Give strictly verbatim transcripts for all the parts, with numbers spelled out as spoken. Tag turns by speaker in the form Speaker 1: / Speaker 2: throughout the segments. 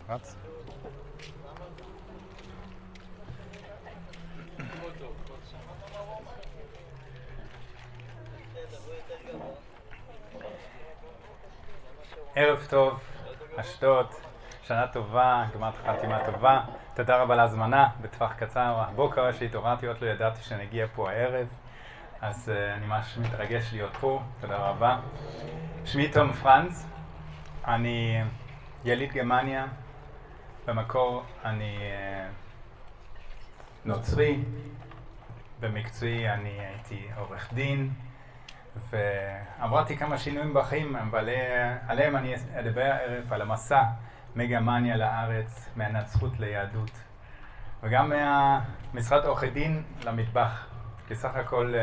Speaker 1: רץ. ערב טוב, אשדוד, שנה טובה, גמרת חתימה טובה. תודה רבה להזמנה, בטווח קצר. הבוקר שהתעוררתי עוד לא ידעתי שנגיע פה הערב, אז uh, אני ממש מתרגש להיות פה, תודה רבה. שמי תום פרנץ, אני יליד גרמניה, במקור אני uh, נוצרי, במקצועי אני הייתי עורך דין, ועברתי כמה שינויים בחיים, אבל עליהם אני אדבר הערב על המסע מגרמניה לארץ, מהנצרות ליהדות, וגם מהמשרד עורכי דין למטבח. כי סך הכל,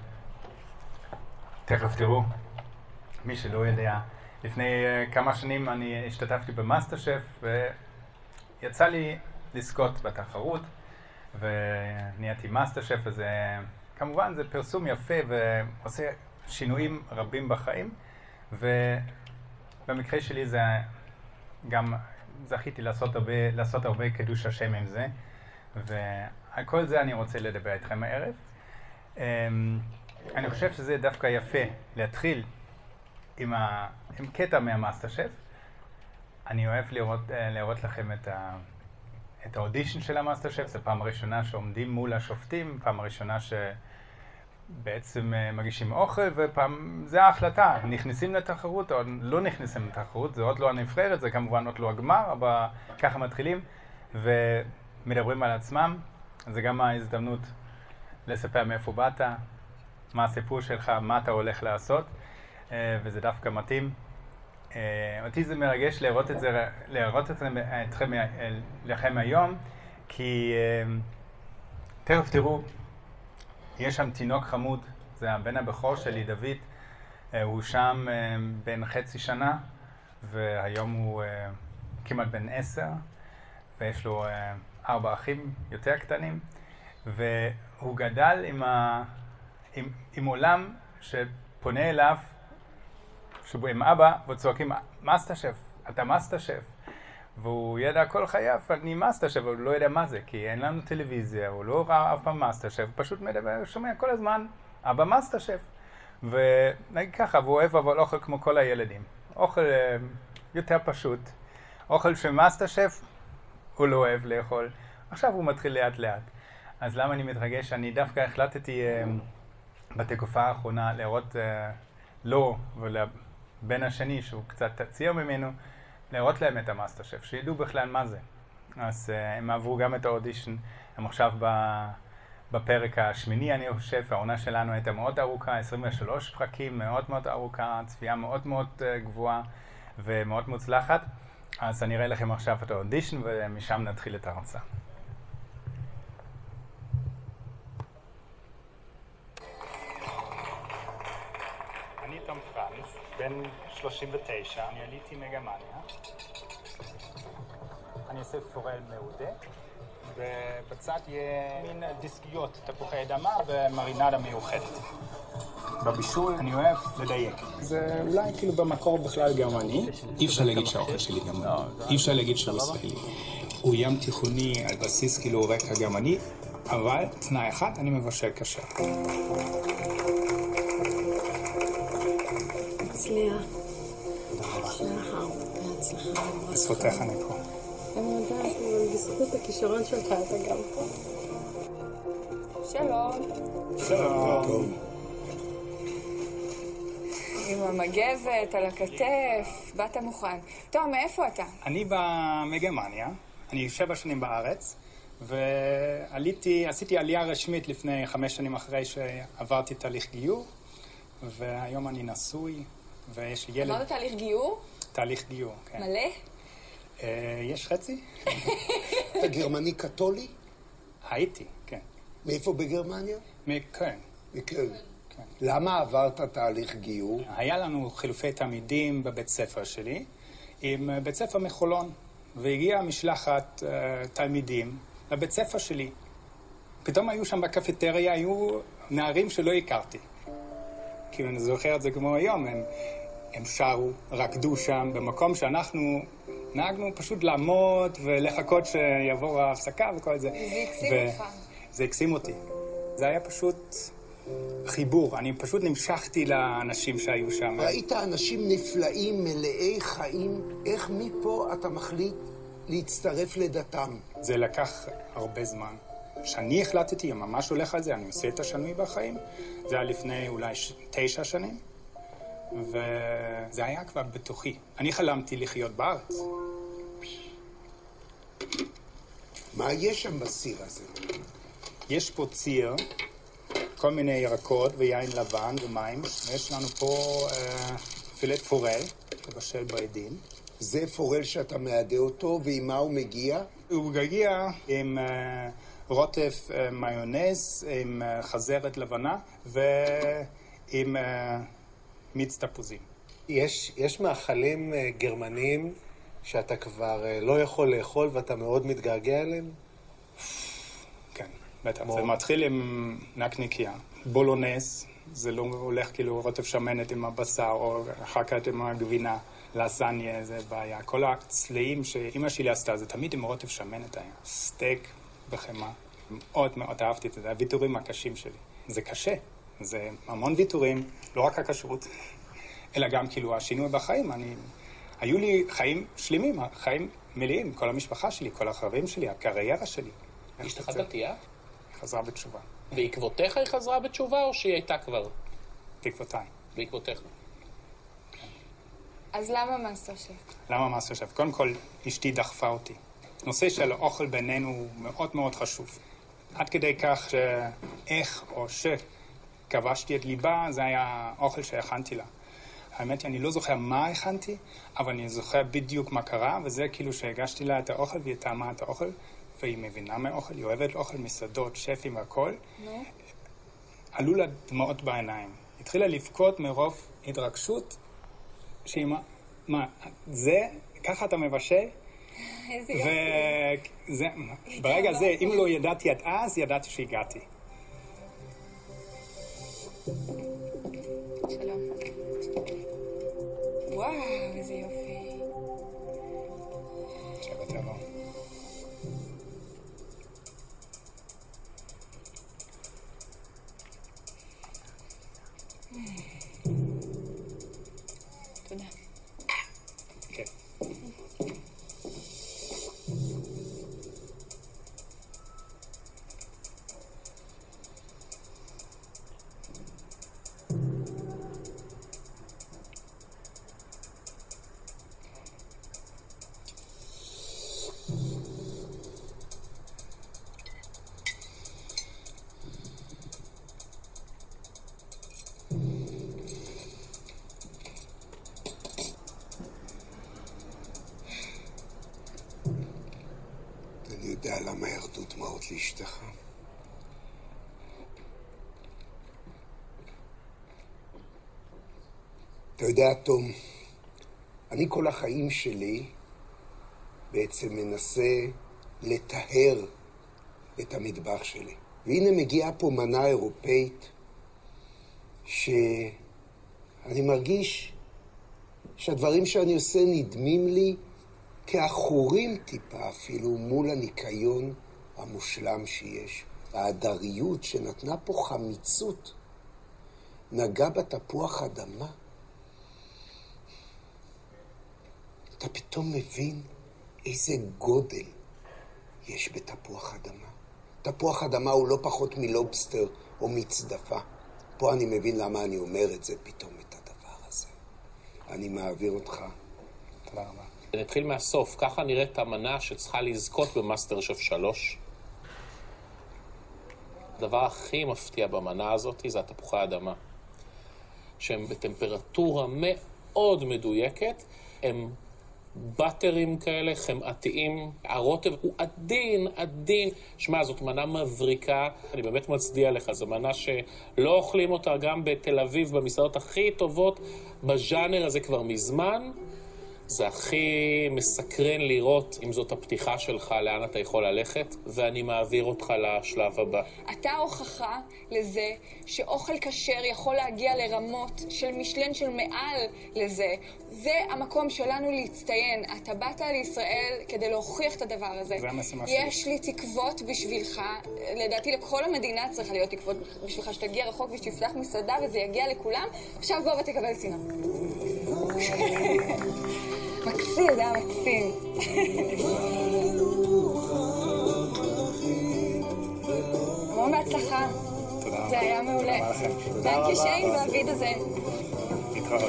Speaker 1: תכף תראו, מי שלא יודע, לפני כמה שנים אני השתתפתי במאסטר שף, ויצא לי לזכות בתחרות, ונהייתי מאסטר שף, וזה כמובן זה פרסום יפה ועושה שינויים רבים בחיים, ובמקרה שלי זה גם זכיתי לעשות הרבה, לעשות הרבה קידוש השם עם זה, ועל כל זה אני רוצה לדבר איתכם הערב. אני חושב שזה דווקא יפה להתחיל עם, ה, עם קטע מהמאסטר שף. אני אוהב לראות, לראות לכם את, ה, את האודישן של המאסטר שף. זו פעם ראשונה שעומדים מול השופטים, פעם ראשונה שבעצם מגישים אוכל, ופעם זה ההחלטה, נכנסים לתחרות או לא נכנסים לתחרות. זה עוד לא הנבחרת, זה כמובן עוד לא הגמר, אבל ככה מתחילים ומדברים על עצמם. זה גם ההזדמנות לספר מאיפה באת, מה הסיפור שלך, מה אתה הולך לעשות, וזה דווקא מתאים. אותי זה מרגש לראות את זה, לראות אתכם, אתכם לכם היום, כי תכף תראו, יש שם תינוק חמוד, זה הבן הבכור שלי, דוד, הוא שם בן חצי שנה, והיום הוא כמעט בן עשר, ויש לו ארבע אחים יותר קטנים, והוא גדל עם, ה... עם, עם עולם שפונה אליו, שבו עם אבא, וצועקים, מאסטר שף, אתה מאסטר שף. והוא ידע כל חייו, אני מאסטר שף, אבל הוא לא יודע מה זה, כי אין לנו טלוויזיה, הוא לא ראה אף פעם מאסטר שף, פשוט מדבר, שומע כל הזמן, אבא מאסטר שף. ונגיד ככה, והוא אוהב אבל אוכל כמו כל הילדים. אוכל יותר פשוט. אוכל של מאסטר שף, הוא לא אוהב לאכול. עכשיו הוא מתחיל לאט לאט. אז למה אני מתרגש? אני דווקא החלטתי uh, בתקופה האחרונה לראות uh, לו ולבן השני, שהוא קצת צעיר ממנו, לראות להם את המאסטר שף, שידעו בכלל מה זה. אז uh, הם עברו גם את האודישן, הם עכשיו ב, בפרק השמיני, אני חושב, העונה שלנו הייתה מאוד ארוכה, עשרים ושלושה פרקים, מאוד מאוד ארוכה, צפייה מאוד מאוד uh, גבוהה ומאוד מוצלחת. אז אני אראה לכם עכשיו את האודישן, ומשם נתחיל את ההרצאה. אני תום פרנץ, בן שלושים ותשע, אני עליתי מגרמניה. אני אעשה פורל מעודה, ובצד יהיה מין דיסקיות, תפוחי אדמה ומרינדה מיוחדת. בבישול אני אוהב לדייק. זה אולי כאילו במקור בכלל גרמני.
Speaker 2: אי אפשר להגיד שהאוכל שלי גרמני. אי אפשר להגיד שהוא ישראלי.
Speaker 1: הוא ים תיכוני על בסיס כאילו רקע גרמני, אבל תנאי אחד, אני מבשל כשר.
Speaker 3: הצליח. הצלחה. הצלחה.
Speaker 1: בזכותך אני פה.
Speaker 3: אני יודעת, אבל בזכות הכישרון שלך אתה גם פה. שלום.
Speaker 1: שלום.
Speaker 3: עם המגבת, על הכתף, באת מוכן. טוב, מאיפה אתה?
Speaker 1: אני בא מגרמניה, אני שבע שנים בארץ, ועליתי, עשיתי עלייה רשמית לפני חמש שנים אחרי שעברתי תהליך גיור, והיום אני נשוי, ויש לי ילד...
Speaker 3: עברת תהליך גיור?
Speaker 1: תהליך גיור, כן.
Speaker 3: מלא?
Speaker 1: יש חצי?
Speaker 2: אתה גרמני קתולי?
Speaker 1: הייתי, כן.
Speaker 2: מאיפה בגרמניה?
Speaker 1: מקלן.
Speaker 2: מקלן. למה עברת תהליך גיור?
Speaker 1: היה לנו חילופי תלמידים בבית ספר שלי, עם בית ספר מחולון, והגיעה משלחת uh, תלמידים לבית ספר שלי. פתאום היו שם בקפיטריה, היו נערים שלא הכרתי. כאילו אני זוכר את זה כמו היום, הם, הם שרו, רקדו שם, במקום שאנחנו נהגנו פשוט לעמוד ולחכות שיעבור ההפסקה וכל זה.
Speaker 3: זה הקסים
Speaker 1: ו...
Speaker 3: אותך.
Speaker 1: זה הקסים אותי. זה היה פשוט חיבור. אני פשוט נמשכתי לאנשים שהיו שם.
Speaker 2: ראית אנשים נפלאים, מלאי חיים, איך מפה אתה מחליט להצטרף לדתם?
Speaker 1: זה לקח הרבה זמן. כשאני החלטתי, אני ממש הולך על זה, אני עושה את השינוי בחיים. זה היה לפני אולי ש... תשע שנים, וזה היה כבר בתוכי. אני חלמתי לחיות בארץ.
Speaker 2: מה יש שם בסיר הזה?
Speaker 1: יש פה ציר, כל מיני ירקות ויין לבן ומים, ויש לנו פה אה, פילט פורל, לבשל בעדין.
Speaker 2: זה פורל שאתה מעדה אותו, ועם מה הוא מגיע?
Speaker 1: הוא מגיע עם אה, רוטף אה, מיונז, עם אה, חזרת לבנה ועם אה, מיץ תפוזים.
Speaker 4: יש, יש מאכלים uh, גרמנים שאתה כבר uh, לא יכול לאכול ואתה מאוד מתגעגע אליהם?
Speaker 1: כן, בטח. זה מתחיל עם נקניקיה. בולונז, זה לא הולך כאילו רוטף שמנת עם הבשר או אחר כך עם הגבינה. לזניה, זה בעיה. כל הצלעים שאמא שלי עשתה, זה תמיד עם רוטף שמנת היה. סטייק בחמה. מאוד מאוד אהבתי את זה. זה הוויתורים הקשים שלי. זה קשה. זה המון ויתורים, לא רק הכשרות, אלא גם כאילו השינוי בחיים. אני... היו לי חיים שלמים, חיים מלאים, כל המשפחה שלי, כל החברים שלי, הקריירה שלי.
Speaker 5: אשתך דתייה?
Speaker 1: היא חזרה בתשובה.
Speaker 5: בעקבותיך היא חזרה בתשובה או שהיא הייתה כבר?
Speaker 1: בעקבותיי.
Speaker 5: בעקבותיך.
Speaker 3: אז למה מאסטר שף?
Speaker 1: למה מאסטר שף? קודם כל, אשתי דחפה אותי. הנושא של האוכל בינינו הוא מאוד מאוד חשוב. עד כדי כך שאיך או שכבשתי את ליבה, זה היה אוכל שהכנתי לה. האמת היא, אני לא זוכר מה הכנתי, אבל אני זוכר בדיוק מה קרה, וזה כאילו שהגשתי לה את האוכל והיא טעמה את האוכל, והיא מבינה מהאוכל, היא אוהבת אוכל, מסעדות, שפים והכל.
Speaker 3: נו?
Speaker 1: עלו לה דמעות בעיניים. התחילה לבכות מרוב התרגשות, שהיא מה, מה, זה, ככה אתה מבשל?
Speaker 3: איזה יופי.
Speaker 1: וזה, ברגע הזה, אם לא ידעתי עד אז, ידעתי שהגעתי.
Speaker 3: שלום. וואו, איזה יופי.
Speaker 1: שבת שלום.
Speaker 3: תודה.
Speaker 1: כן.
Speaker 2: אני יודע למה ירדו דמעות לאשתך. אתה יודע, תום, אני כל החיים שלי בעצם מנסה לטהר את המטבח שלי. והנה מגיעה פה מנה אירופאית שאני מרגיש שהדברים שאני עושה נדמים לי כאחורים טיפה אפילו מול הניקיון המושלם שיש. העדריות שנתנה פה חמיצות נגע בתפוח אדמה. אתה פתאום מבין איזה גודל יש בתפוח אדמה. תפוח אדמה הוא לא פחות מלובסטר או מצדפה. פה אני מבין למה אני אומר את זה פתאום, את הדבר הזה. אני מעביר אותך.
Speaker 1: תודה רבה.
Speaker 5: נתחיל מהסוף, ככה נראית המנה שצריכה לזכות במאסטר שף שלוש. הדבר הכי מפתיע במנה הזאת זה התפוחי האדמה, שהם בטמפרטורה מאוד מדויקת, הם בטרים כאלה, חמאתיים, הרוטב הוא עדין, עדין. שמע, זאת מנה מבריקה, אני באמת מצדיע לך, זו מנה שלא אוכלים אותה גם בתל אביב, במסעדות הכי טובות, בז'אנר הזה כבר מזמן. זה הכי מסקרן לראות אם זאת הפתיחה שלך, לאן אתה יכול ללכת, ואני מעביר אותך לשלב הבא.
Speaker 3: אתה הוכחה לזה שאוכל כשר יכול להגיע לרמות של משלן של מעל לזה. זה המקום שלנו להצטיין. אתה באת לישראל כדי להוכיח את הדבר הזה.
Speaker 1: זה המשימה שלי.
Speaker 3: יש לי תקוות בשבילך, לדעתי לכל המדינה צריכה להיות תקוות בשבילך, שתגיע רחוק ושתפתח מסעדה וזה יגיע לכולם. עכשיו בוא ותקבל צינה. מקסים, זה היה מקסים. המון בהצלחה.
Speaker 1: תודה רבה.
Speaker 3: זה היה מעולה.
Speaker 1: תודה לכם.
Speaker 3: תודה שיין והויד הזה.
Speaker 1: להתראות.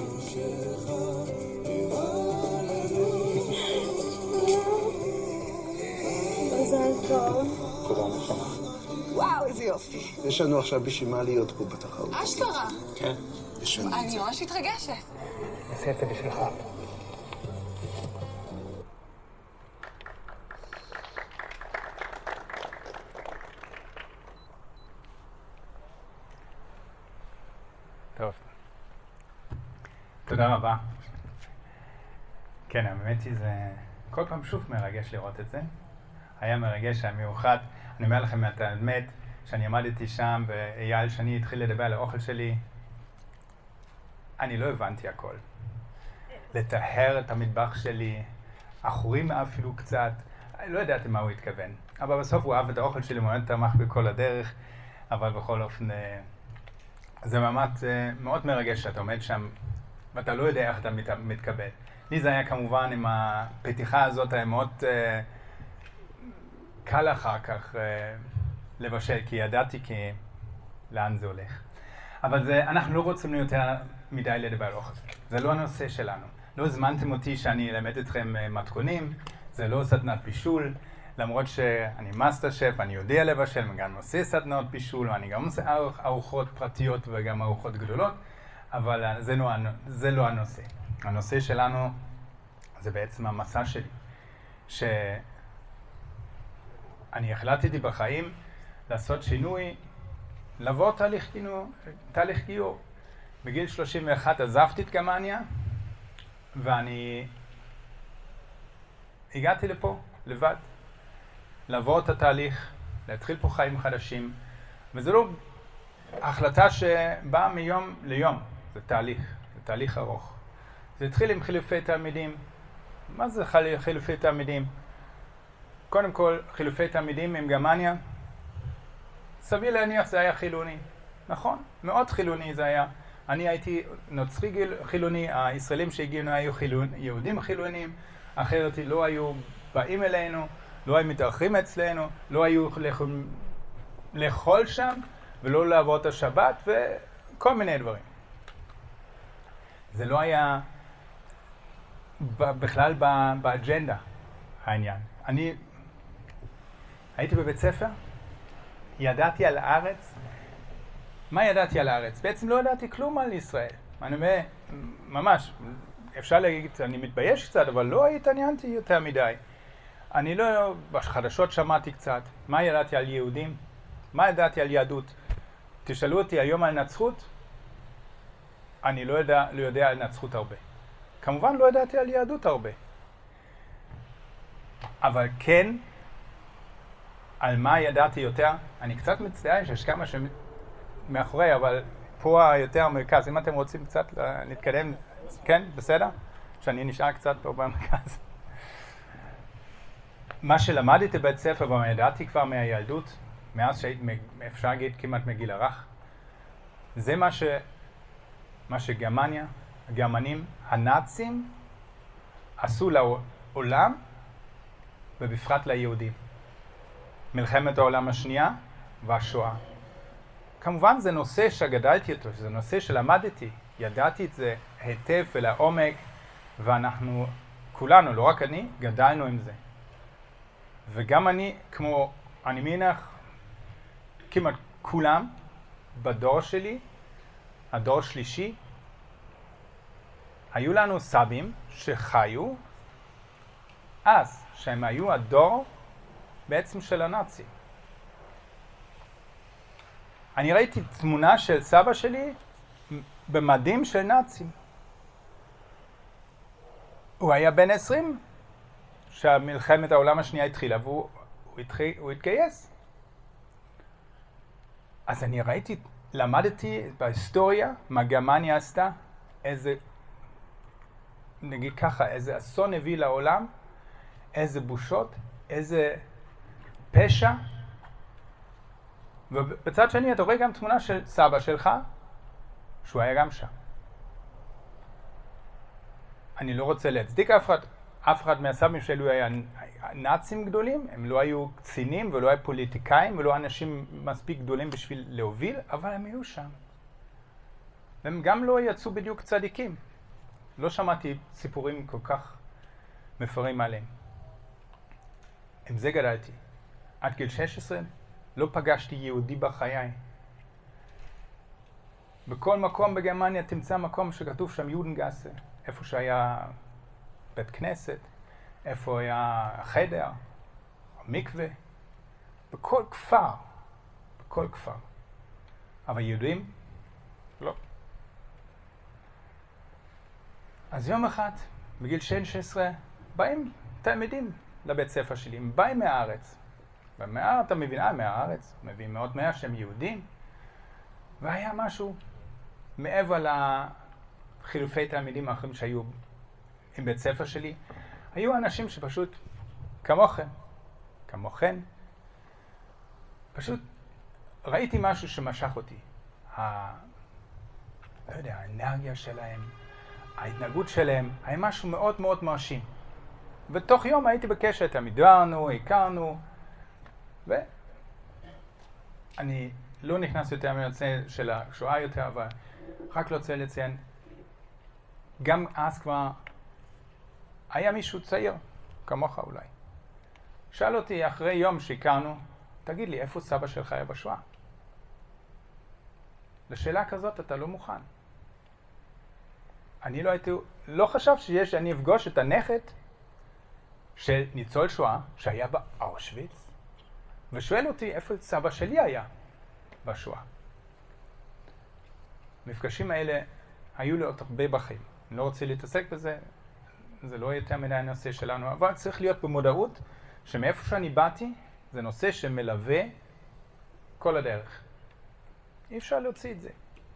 Speaker 3: מזל טוב.
Speaker 4: תודה נשמה.
Speaker 3: וואו, איזה יופי.
Speaker 2: יש לנו עכשיו בשביל מה להיות פה בתחרות.
Speaker 3: אשכרה.
Speaker 5: כן.
Speaker 2: יש לנו את
Speaker 3: אני
Speaker 2: זה.
Speaker 3: ממש מתרגשת.
Speaker 1: נעשה את זה בשבילך. טוב. תודה רבה. כן, האמת היא זה כל פעם שוב מרגש לראות את זה. היה מרגש, היה מיוחד. אני אומר לכם את האמת, שאני עמדתי שם ואייל שני התחיל לדבר על האוכל שלי, אני לא הבנתי הכל. לטהר את המטבח שלי, אחורים אפילו קצת, אני לא ידעתי מה הוא התכוון. אבל בסוף הוא אהב את האוכל שלי, הוא מאוד תמך בכל הדרך, אבל בכל אופן, זה ממש מאוד מרגש שאתה עומד שם, ואתה לא יודע איך אתה מת, מתקבל. לי זה היה כמובן עם הפתיחה הזאת, היה מאוד uh, קל אחר כך uh, לבשל, כי ידעתי כי לאן זה הולך. אבל זה, אנחנו לא רוצים יותר מדי לדבר על אוכל. זה לא הנושא שלנו. לא הזמנתם אותי שאני אלמד אתכם uh, מתכונים, זה לא סדנת בישול, למרות שאני מאסטר שף, אני יודע לבשל, אני גם עושה סדנות בישול, ואני גם עושה ארוחות פרטיות וגם ארוחות גדולות, אבל זה לא, זה לא הנושא. הנושא שלנו זה בעצם המסע שלי, שאני החלטתי בחיים לעשות שינוי, לעבור תהליך גיור. תהליך גיור. בגיל שלושים ואחת עזבתי את גרמניה, ואני הגעתי לפה לבד, לעבור את התהליך, להתחיל פה חיים חדשים, וזה לא החלטה שבאה מיום ליום, זה תהליך, זה תהליך ארוך. זה התחיל עם חילופי תלמידים. מה זה חילופי תלמידים? קודם כל, חילופי תלמידים עם גרמניה, סביר להניח זה היה חילוני. נכון? מאוד חילוני זה היה. אני הייתי נוצרי חילוני, הישראלים שהגיעו היו חילון, יהודים חילונים, אחרת לא היו באים אלינו, לא היו מתארחים אצלנו, לא היו לאכול שם ולא לעבור את השבת וכל מיני דברים. זה לא היה בכלל באג'נדה העניין. אני הייתי בבית ספר, ידעתי על הארץ. מה ידעתי על הארץ? בעצם לא ידעתי כלום על ישראל. אני אומר, ממש, אפשר להגיד, אני מתבייש קצת, אבל לא התעניינתי יותר מדי. אני לא, בחדשות שמעתי קצת. מה ידעתי על יהודים? מה ידעתי על יהדות? תשאלו אותי היום על נצרות, אני לא יודע, לא יודע על נצרות הרבה. כמובן לא ידעתי על יהדות הרבה. אבל כן, על מה ידעתי יותר, אני קצת מצטער שיש כמה שמאחורי, אבל פה יותר המרכז. אם אתם רוצים קצת להתקדם, כן, בסדר? שאני נשאר קצת פה במרכז. מה שלמדתי בבית ספר, ומה ידעתי כבר מהילדות, מאז שהייתי, אפשר להגיד כמעט מגיל הרך, זה מה ש... מה שגרמניה, הגרמנים, הנאצים, עשו לעולם, ובפרט ליהודים. מלחמת העולם השנייה והשואה. כמובן זה נושא שגדלתי אותו, זה נושא שלמדתי, ידעתי את זה היטב ולעומק, ואנחנו, כולנו, לא רק אני, גדלנו עם זה. וגם אני, כמו, אני מניח, כמעט כולם, בדור שלי, הדור שלישי, היו לנו סבים שחיו אז, שהם היו הדור בעצם של הנאצים. אני ראיתי תמונה של סבא שלי במדים של נאצים. הוא היה בן עשרים, שהמלחמת העולם השנייה התחילה, והוא הוא התחיל, הוא התגייס. אז אני ראיתי, למדתי בהיסטוריה מה גרמניה עשתה, איזה, נגיד ככה, איזה אסון הביא לעולם, איזה בושות, איזה פשע. ובצד שני אתה רואה גם תמונה של סבא שלך, שהוא היה גם שם. אני לא רוצה להצדיק אף אחד, אף אחד מהסבים שלו היה נאצים גדולים, הם לא היו קצינים ולא היו פוליטיקאים ולא אנשים מספיק גדולים בשביל להוביל, אבל הם היו שם. והם גם לא יצאו בדיוק צדיקים. לא שמעתי סיפורים כל כך מפרים עליהם. עם זה גדלתי. עד גיל שש עשרה לא פגשתי יהודי בחיי. בכל מקום בגרמניה תמצא מקום שכתוב שם יודנגאסה, איפה שהיה בית כנסת, איפה היה חדר, מקווה, בכל כפר, בכל כפר. אבל יהודים? לא. אז יום אחד, בגיל שש עשרה, באים תלמידים לבית ספר שלי, הם באים מהארץ. ומהארץ, אתה מבין, אה, מהארץ, מבין מאוד מאה שהם יהודים. והיה משהו מעבר לחילופי תלמידים האחרים שהיו עם בית ספר שלי. היו אנשים שפשוט, כמוכם, כמוכן, פשוט ראיתי משהו שמשך אותי. ה... לא יודע, האנרגיה שלהם, ההתנהגות שלהם, היה משהו מאוד מאוד מרשים. ותוך יום הייתי בקשר איתם, דיברנו, הכרנו, ואני לא נכנס יותר מהנושא של השואה יותר, אבל רק לא רוצה לציין, גם אז כבר היה מישהו צעיר, כמוך אולי. שאל אותי אחרי יום שהכרנו, תגיד לי, איפה סבא שלך היה בשואה? לשאלה כזאת אתה לא מוכן. אני לא הייתי, לא חשב שיש, שאני אפגוש את הנכד של ניצול שואה שהיה באושוויץ, ושואל אותי איפה סבא שלי היה בשואה. המפגשים האלה היו לי עוד הרבה בחיים. אני לא רוצה להתעסק בזה, זה לא יותר מדי הנושא שלנו, אבל צריך להיות במודעות שמאיפה שאני באתי, זה נושא שמלווה כל הדרך. אי אפשר להוציא את זה.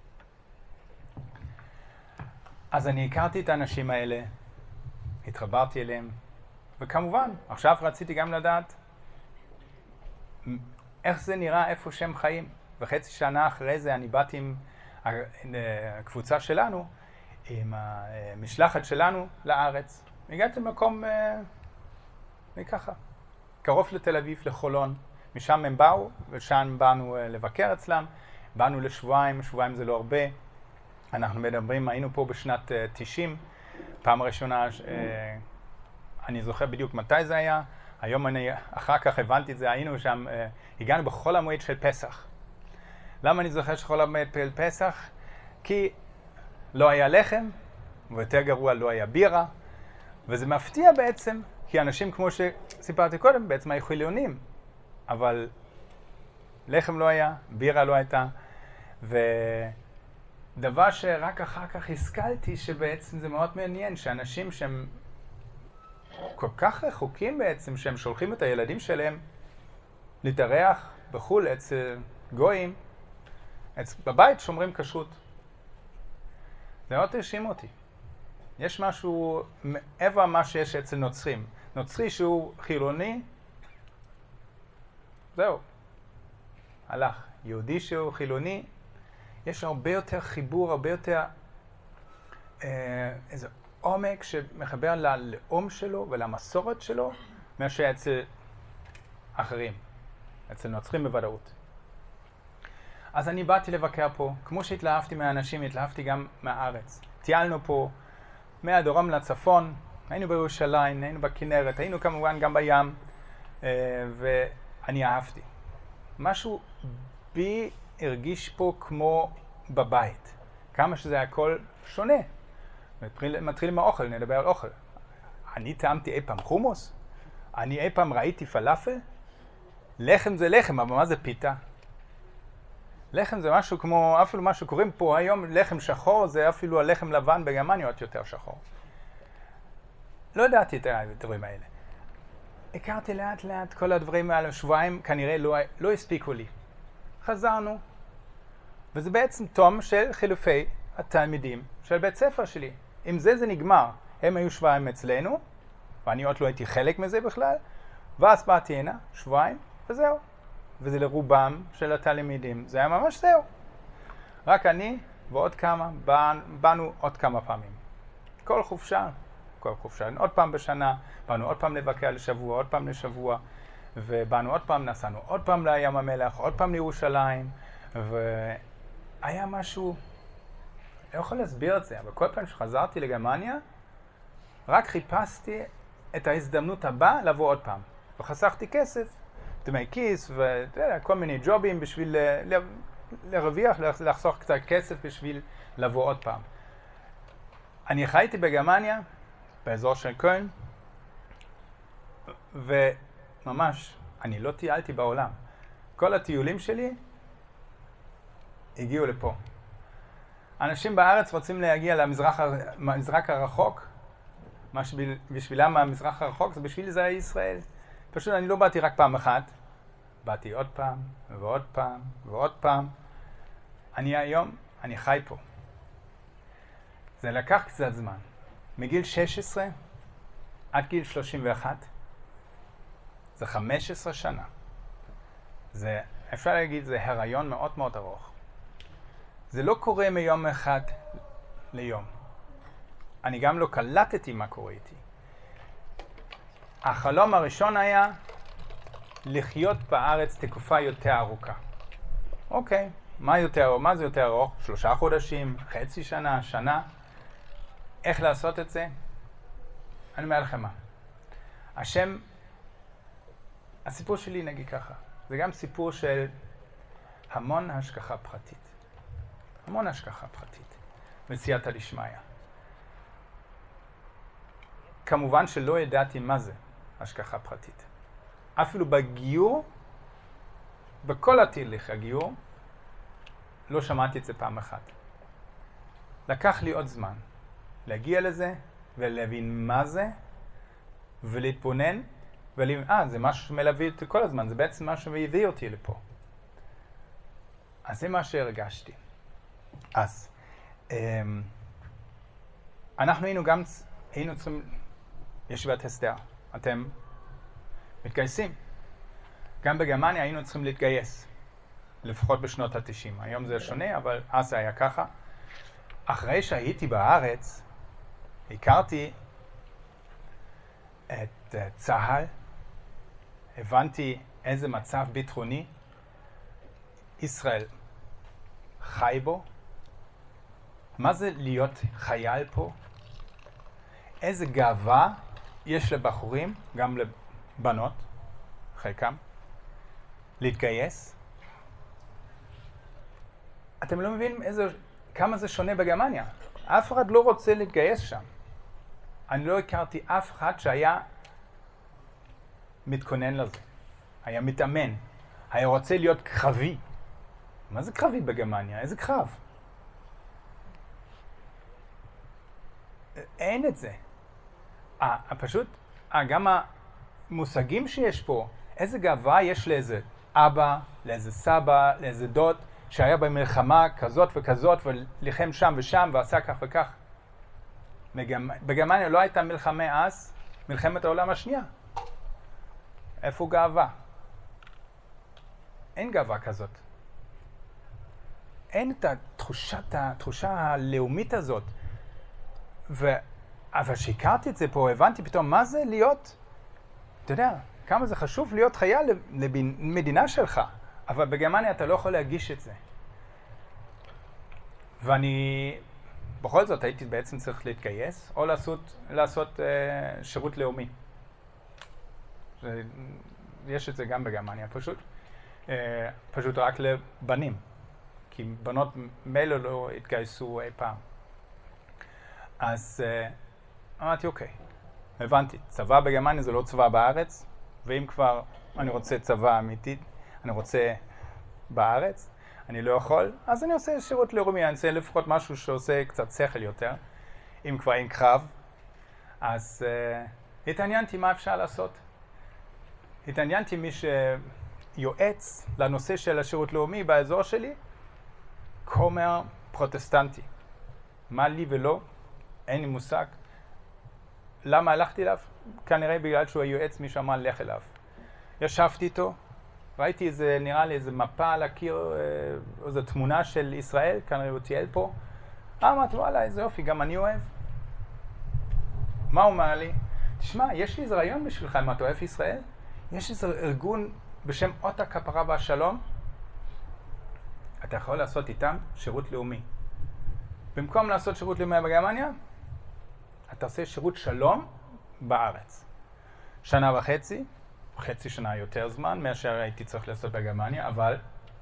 Speaker 1: אז אני הכרתי את האנשים האלה, התחברתי אליהם, וכמובן, עכשיו רציתי גם לדעת איך זה נראה איפה שהם חיים. וחצי שנה אחרי זה אני באתי עם הקבוצה שלנו, עם המשלחת שלנו לארץ. הגעתי למקום ככה, קרוב לתל אביב, לחולון. משם הם באו, ושם באנו לבקר אצלם. באנו לשבועיים, שבועיים זה לא הרבה. אנחנו מדברים, היינו פה בשנת תשעים, פעם ראשונה, אני זוכר בדיוק מתי זה היה. היום אני, אחר כך הבנתי את זה, היינו שם, הגענו בחול המועד של פסח. למה אני זוכר שחול המועד של פסח? כי לא היה לחם, ויותר גרוע לא היה בירה, וזה מפתיע בעצם, כי אנשים כמו שסיפרתי קודם, בעצם היו חילונים, אבל לחם לא היה, בירה לא הייתה, ודבר שרק אחר כך השכלתי שבעצם זה מאוד מעניין, שאנשים שהם כל כך רחוקים בעצם, שהם שולחים את הילדים שלהם להתארח בחול אצל גויים, אצל, בבית שומרים כשרות. זה מאוד הרשים אותי. יש משהו מעבר מה שיש אצל נוצרים. נוצרי שהוא חילוני, זהו, הלך. יהודי שהוא חילוני, יש הרבה יותר חיבור, הרבה יותר אה, איזה עומק שמחבר ללאום שלו ולמסורת שלו, מאשר אצל אחרים, אצל נוצרים בוודאות. אז אני באתי לבקר פה, כמו שהתלהבתי מהאנשים, התלהבתי גם מהארץ. טיילנו פה מהדרום לצפון, היינו בירושלים, היינו בכנרת, היינו כמובן גם בים, ואני אהבתי. משהו בי הרגיש פה כמו בבית, כמה שזה הכל שונה. מתחיל עם האוכל, נדבר על אוכל. אני טעמתי אי פעם חומוס? אני אי פעם ראיתי פלאפל? לחם זה לחם, אבל מה זה פיתה? לחם זה משהו כמו, אפילו מה שקוראים פה היום לחם שחור, זה אפילו הלחם לבן בגרמניה עוד יותר שחור. לא ידעתי את הדברים האלה. הכרתי לאט לאט כל הדברים האלה, שבועיים כנראה לא, לא הספיקו לי. חזרנו, וזה בעצם תום של חילופי התלמידים של בית ספר שלי. עם זה זה נגמר. הם היו שבועיים אצלנו, ואני עוד לא הייתי חלק מזה בכלל, ואז באתי הנה, שבועיים, וזהו. וזה לרובם של התלמידים. זה היה ממש זהו. רק אני ועוד כמה, באנו עוד כמה פעמים. כל חופשה, כל חופשה, עוד פעם בשנה, באנו עוד פעם לבקר לשבוע, עוד פעם לשבוע, ובאנו עוד פעם, נסענו עוד פעם לים המלח, עוד פעם לירושלים, והיה משהו, לא יכול להסביר את זה, אבל כל פעם שחזרתי לגרמניה, רק חיפשתי את ההזדמנות הבאה לבוא עוד פעם. וחסכתי כסף, דמי כיס וכל מיני ג'ובים בשביל לרוויח, לחסוך קצת כסף בשביל לבוא עוד פעם. אני חייתי בגרמניה, באזור של קולן, וממש, אני לא טיילתי בעולם. כל הטיולים שלי הגיעו לפה. אנשים בארץ רוצים להגיע למזרח למזרח הרחוק, מה שבשבילם המזרח הרחוק, זה בשביל זה ישראל. פשוט אני לא באתי רק פעם אחת, באתי עוד פעם ועוד פעם ועוד פעם. אני היום, אני חי פה. זה לקח קצת זמן. מגיל שש עשרה עד גיל שלושים ואחת, זה חמש עשרה שנה. זה, אפשר להגיד, זה הריון מאוד מאוד ארוך. זה לא קורה מיום אחד ליום. אני גם לא קלטתי מה קורה איתי. החלום הראשון היה לחיות בארץ תקופה יותר ארוכה. אוקיי, מה יותר, מה זה יותר ארוך? שלושה חודשים, חצי שנה, שנה. איך לעשות את זה? אני אומר לכם מה. השם, הסיפור שלי נגיד ככה, זה גם סיפור של המון השגחה פרטית. המון השגחה פרטית. בסייעתא דשמיא. כמובן שלא ידעתי מה זה השגחה פרטית. אפילו בגיור, בכל התהליך הגיור, לא שמעתי את זה פעם אחת. לקח לי עוד זמן להגיע לזה ולהבין מה זה, ולהתבונן, ולהבין, אה, זה משהו שמלווה אותי כל הזמן, זה בעצם מה שהביא אותי לפה. אז זה מה שהרגשתי. אז, אמ, אנחנו היינו גם, היינו צריכים, ישיבת הסדר, אתם מתגייסים. גם בגרמניה היינו צריכים להתגייס, לפחות בשנות ה-תשעים. היום זה שונה, אבל אז זה היה ככה. אחרי שהייתי בארץ, הכרתי את צה"ל, הבנתי איזה מצב ביטחוני ישראל חי בו, מה זה להיות חייל פה, איזה גאווה יש לבחורים, גם לבנות, חלקם, להתגייס. אתם לא מבינים איזה, כמה זה שונה בגרמניה. אף אחד לא רוצה להתגייס שם. אני לא הכרתי אף אחד שהיה מתכונן לזה. היה מתאמן. היה רוצה להיות קרבי. מה זה קרבי בגרמניה? איזה קרב? אין את זה. אה, פשוט, אה, גם המושגים שיש פה, איזה גאווה יש לאיזה אבא, לאיזה סבא, לאיזה דוד, שהיה במלחמה כזאת וכזאת, ולחם שם ושם, ועשה כך וכך. בגרמניה לא הייתה מלחמה אז, מלחמת העולם השנייה. איפה גאווה? אין גאווה כזאת. אין את התחושת, התחושה הלאומית הזאת. ו... אבל כשהכרתי את זה פה, הבנתי פתאום מה זה להיות, אתה יודע, כמה זה חשוב להיות חייל למדינה שלך. אבל בגרמניה אתה לא יכול להגיש את זה. ואני, בכל זאת, הייתי בעצם צריך להתגייס, או לעשות, לעשות אה, שירות לאומי. זה, יש את זה גם בגרמניה, פשוט. אה, פשוט רק לבנים. כי בנות מילא לא התגייסו אי פעם. אז אה, אמרתי, אוקיי, הבנתי. צבא בגרמניה זה לא צבא בארץ, ואם כבר אני רוצה צבא אמיתי, אני רוצה בארץ, אני לא יכול, אז אני עושה שירות לאומי, אני עושה לפחות משהו שעושה קצת שכל יותר. אם כבר אין קרב, אז uh, התעניינתי מה אפשר לעשות. התעניינתי מי שיועץ לנושא של השירות לאומי באזור שלי, כומר פרוטסטנטי. מה לי ולא? אין לי מושג. למה הלכתי אליו? כנראה בגלל שהוא היועץ, מי שאמר לך אליו. ישבתי איתו, ראיתי איזה, נראה לי איזה מפה על הקיר, איזו תמונה של ישראל, כנראה הוא טייל פה. אמרתי, וואלה, איזה יופי, גם אני אוהב. מה הוא אומר לי? תשמע, יש לי איזה רעיון בשבילך, אם אתה אוהב ישראל? יש איזה ארגון בשם אות הכפרה והשלום. אתה יכול לעשות איתם שירות לאומי. במקום לעשות שירות לאומי בגרמניה, אתה עושה שירות שלום בארץ. שנה וחצי, חצי שנה יותר זמן מאשר הייתי צריך לעשות בגרמניה, אבל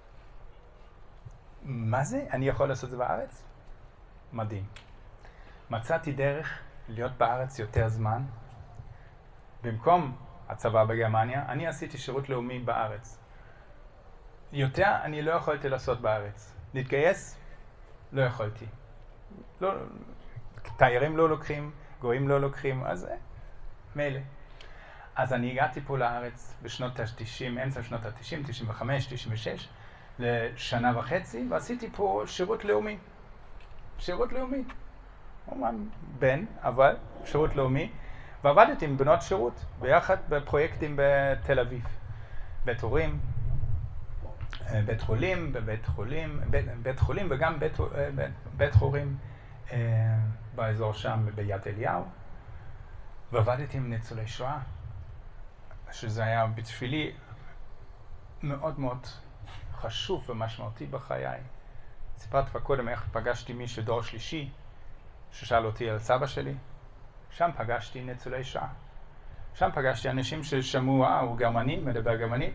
Speaker 1: מה זה? אני יכול לעשות זה בארץ? מדהים. מצאתי דרך להיות בארץ יותר זמן. במקום הצבא בגרמניה, אני עשיתי שירות לאומי בארץ. יותר אני לא יכולתי לעשות בארץ. להתגייס? לא יכולתי. לא, תיירים לא לוקחים, גויים לא לוקחים, אז מילא. אז אני הגעתי פה לארץ בשנות ה-תשעים, אמצע שנות ה-תשעים, תשעים וחמש, תשעים ושש, לשנה וחצי, ועשיתי פה שירות לאומי. שירות לאומי. אומן בן, אבל שירות לאומי. ועבדתי עם בנות שירות, ביחד בפרויקטים בתל אביב. בית הורים, בית חולים, בבית חולים, בית, בית חולים וגם בית, בית, בית הורים אה, באזור שם ביד אליהו. ועבדתי עם ניצולי שואה, שזה היה בשבילי מאוד מאוד חשוב ומשמעותי בחיי. סיפרתי כבר קודם איך פגשתי מישהו דור שלישי, ששאל אותי על סבא שלי. שם פגשתי ניצולי שואה. שם פגשתי אנשים ששמעו, אה, הוא גרמני, מדבר גרמנית.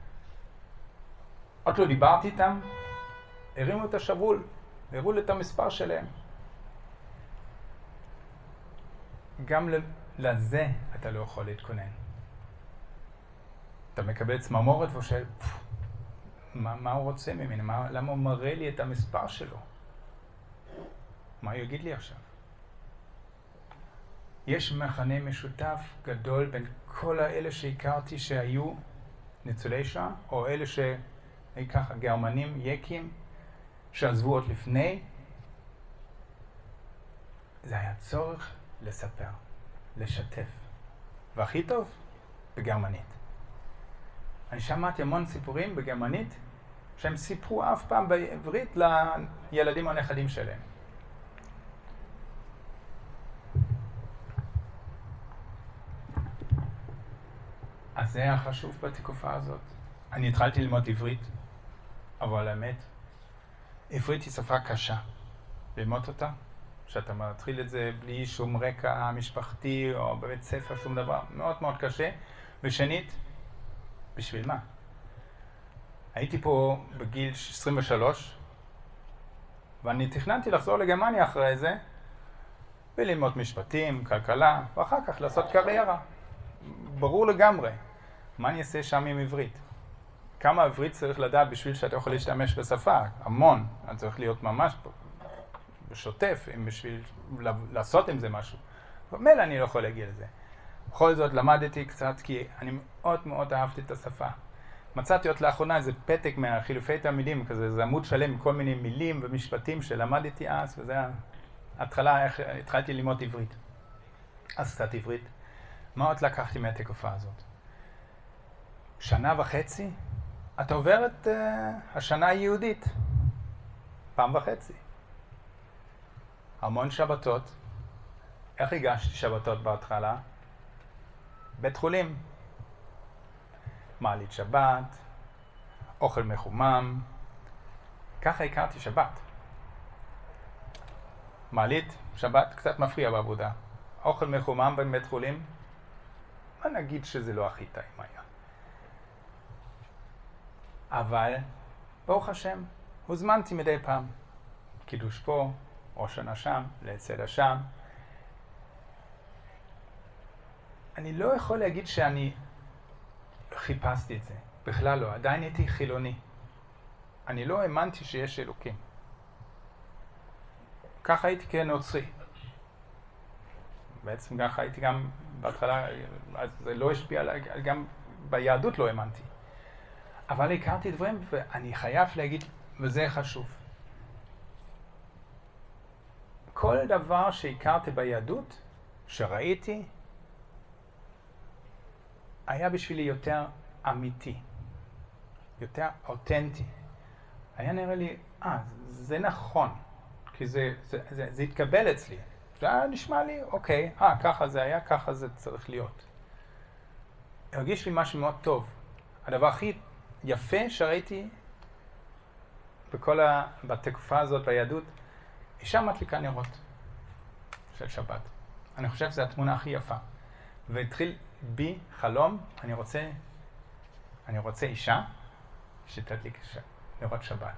Speaker 1: עוד לא דיברתי איתם, הרימו את השבול, הראו לי את המספר שלהם. גם לזה אתה לא יכול להתכונן. אתה מקבל צמרמורת ושואל, מה, מה הוא רוצה ממני? מה, למה הוא מראה לי את המספר שלו? מה הוא יגיד לי עכשיו? יש מכנה משותף גדול בין כל האלה שהכרתי שהיו ניצולי שואה, או אלה שהיו ככה גרמנים, יקים, שעזבו עוד לפני. זה היה צורך לספר, לשתף. והכי טוב, בגרמנית. אני שמעתי המון סיפורים בגרמנית, שהם סיפרו אף פעם בעברית לילדים או נכדים שלהם. אז זה היה חשוב בתקופה הזאת. אני התחלתי ללמוד עברית, אבל האמת, עברית היא שפה קשה. ללמוד אותה, שאתה מתחיל את זה בלי שום רקע משפחתי או בבית ספר, שום דבר, מאוד מאוד קשה. ושנית, בשביל מה? הייתי פה בגיל עשרים ושלוש, ואני תכננתי לחזור לגרמניה אחרי זה, וללמוד משפטים, כלכלה, ואחר כך לעשות קריירה. ברור לגמרי. מה אני אעשה שם עם עברית? כמה עברית צריך לדעת בשביל שאתה יכול להשתמש בשפה? המון. אני צריך להיות ממש בשוטף, בשביל לעשות עם זה משהו. ומילא אני לא יכול להגיע לזה. בכל זאת למדתי קצת, כי אני מאוד מאוד אהבתי את השפה. מצאתי עוד לאחרונה איזה פתק מהחילופי תלמידים, כזה, איזה עמוד שלם עם כל מיני מילים ומשפטים שלמדתי אז, וזה ההתחלה, איך התחלתי ללמוד עברית. אז קצת עברית. מה עוד לקחתי מהתקופה הזאת? שנה וחצי, אתה עובר את uh, השנה היהודית. פעם וחצי. המון שבתות. איך הגשתי שבתות בהתחלה? בית חולים. מעלית שבת, אוכל מחומם. ככה הכרתי שבת. מעלית, שבת, קצת מפריע בעבודה. אוכל מחומם בין בית חולים, מה נגיד שזה לא הכי טעים היה. אבל, ברוך השם, הוזמנתי מדי פעם. קידוש פה, או שנה שם, לצדה שם. אני לא יכול להגיד שאני חיפשתי את זה. בכלל לא, עדיין הייתי חילוני. אני לא האמנתי שיש אלוקים. ככה הייתי כנוצרי. בעצם ככה הייתי גם בהתחלה, אז זה לא השפיע עליי, גם ביהדות לא האמנתי. אבל הכרתי דברים, ואני חייב להגיד, וזה חשוב. כל דבר שהכרתי ביהדות, שראיתי, היה בשבילי יותר אמיתי, יותר אותנטי. היה נראה לי, אה, זה נכון, כי זה, זה, זה, זה התקבל אצלי. זה היה נשמע לי, אוקיי, אה, ככה זה היה, ככה זה צריך להיות. הרגיש לי משהו מאוד טוב. הדבר הכי יפה שראיתי בכל ה... בתקופה הזאת ביהדות, אישה מדליקה נרות של שבת. אני חושב שזו התמונה הכי יפה. והתחיל בי חלום, אני רוצה, אני רוצה אישה שתדליק ש... נרות שבת.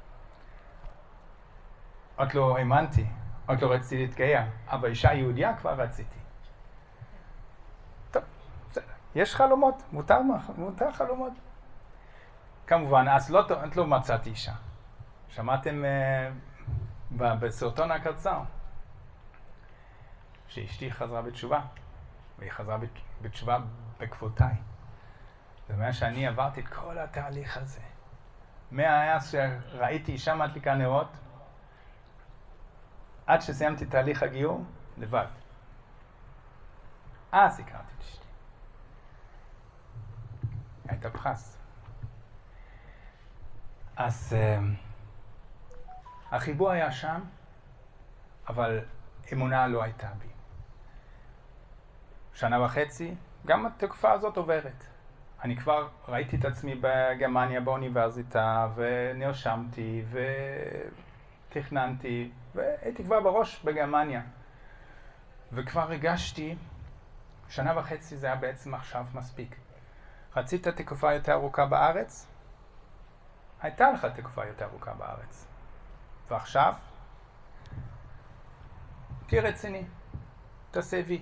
Speaker 1: עוד לא האמנתי, עוד לא רציתי להתגייר, אבל אישה יהודיה כבר רציתי. טוב, בסדר. יש חלומות, מותר, מותר חלומות. כמובן, אז לא, לא מצאתי אישה. שמעתם uh, בסרטון הקצר שאשתי חזרה בתשובה, והיא חזרה בתשובה בעקבותיי. זאת אומרת שאני עברתי את כל התהליך הזה. מההיה שראיתי אישה מדליקה נרות, עד שסיימתי תהליך הגיור, לבד. אז הכרתי את אשתי. הייתה פחס. אז uh, החיבור היה שם, אבל אמונה לא הייתה בי. שנה וחצי, גם התקופה הזאת עוברת. אני כבר ראיתי את עצמי בגרמניה באוניברסיטה, ונרשמתי, ותכננתי, והייתי כבר בראש בגרמניה. וכבר הרגשתי, שנה וחצי זה היה בעצם עכשיו מספיק. רצית תקופה יותר ארוכה בארץ? הייתה לך תקופה יותר ארוכה בארץ. ועכשיו, תהיה רציני, תעשה וי.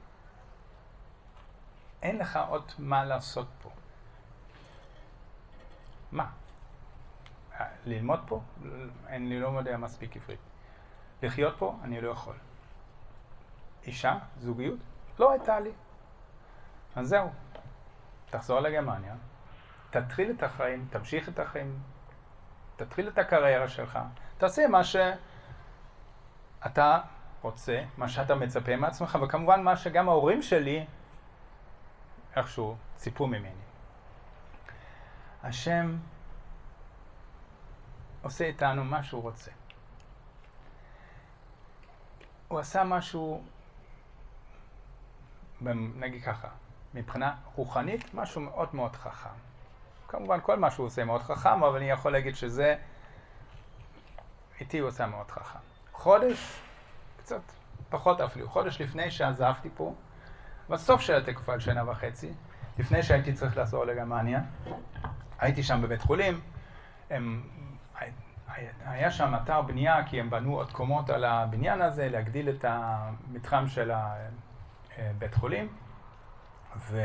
Speaker 1: אין לך עוד מה לעשות פה. מה? ללמוד פה? אני לא יודע מספיק עברית. לחיות פה? אני לא יכול. אישה? זוגיות? לא הייתה לי. אז זהו. תחזור לגרמניה, תתחיל את החיים, תמשיך את החיים, תתחיל את הקריירה שלך, תעשה מה שאתה רוצה, מה שאתה מצפה מעצמך, וכמובן מה שגם ההורים שלי איכשהו ציפו ממני. השם עושה איתנו מה שהוא רוצה. הוא עשה משהו, נגיד ככה, מבחינה רוחנית, משהו מאוד מאוד חכם. כמובן, כל מה שהוא עושה מאוד חכם, אבל אני יכול להגיד שזה, איתי הוא עושה מאוד חכם. חודש, קצת פחות אפילו, חודש לפני שעזבתי פה, בסוף של התקופה על שנה וחצי, לפני שהייתי צריך לחזור לגרמניה, הייתי שם בבית חולים, הם, היה שם אתר בנייה, כי הם בנו עוד קומות על הבניין הזה, להגדיל את המתחם של הבית חולים, וכל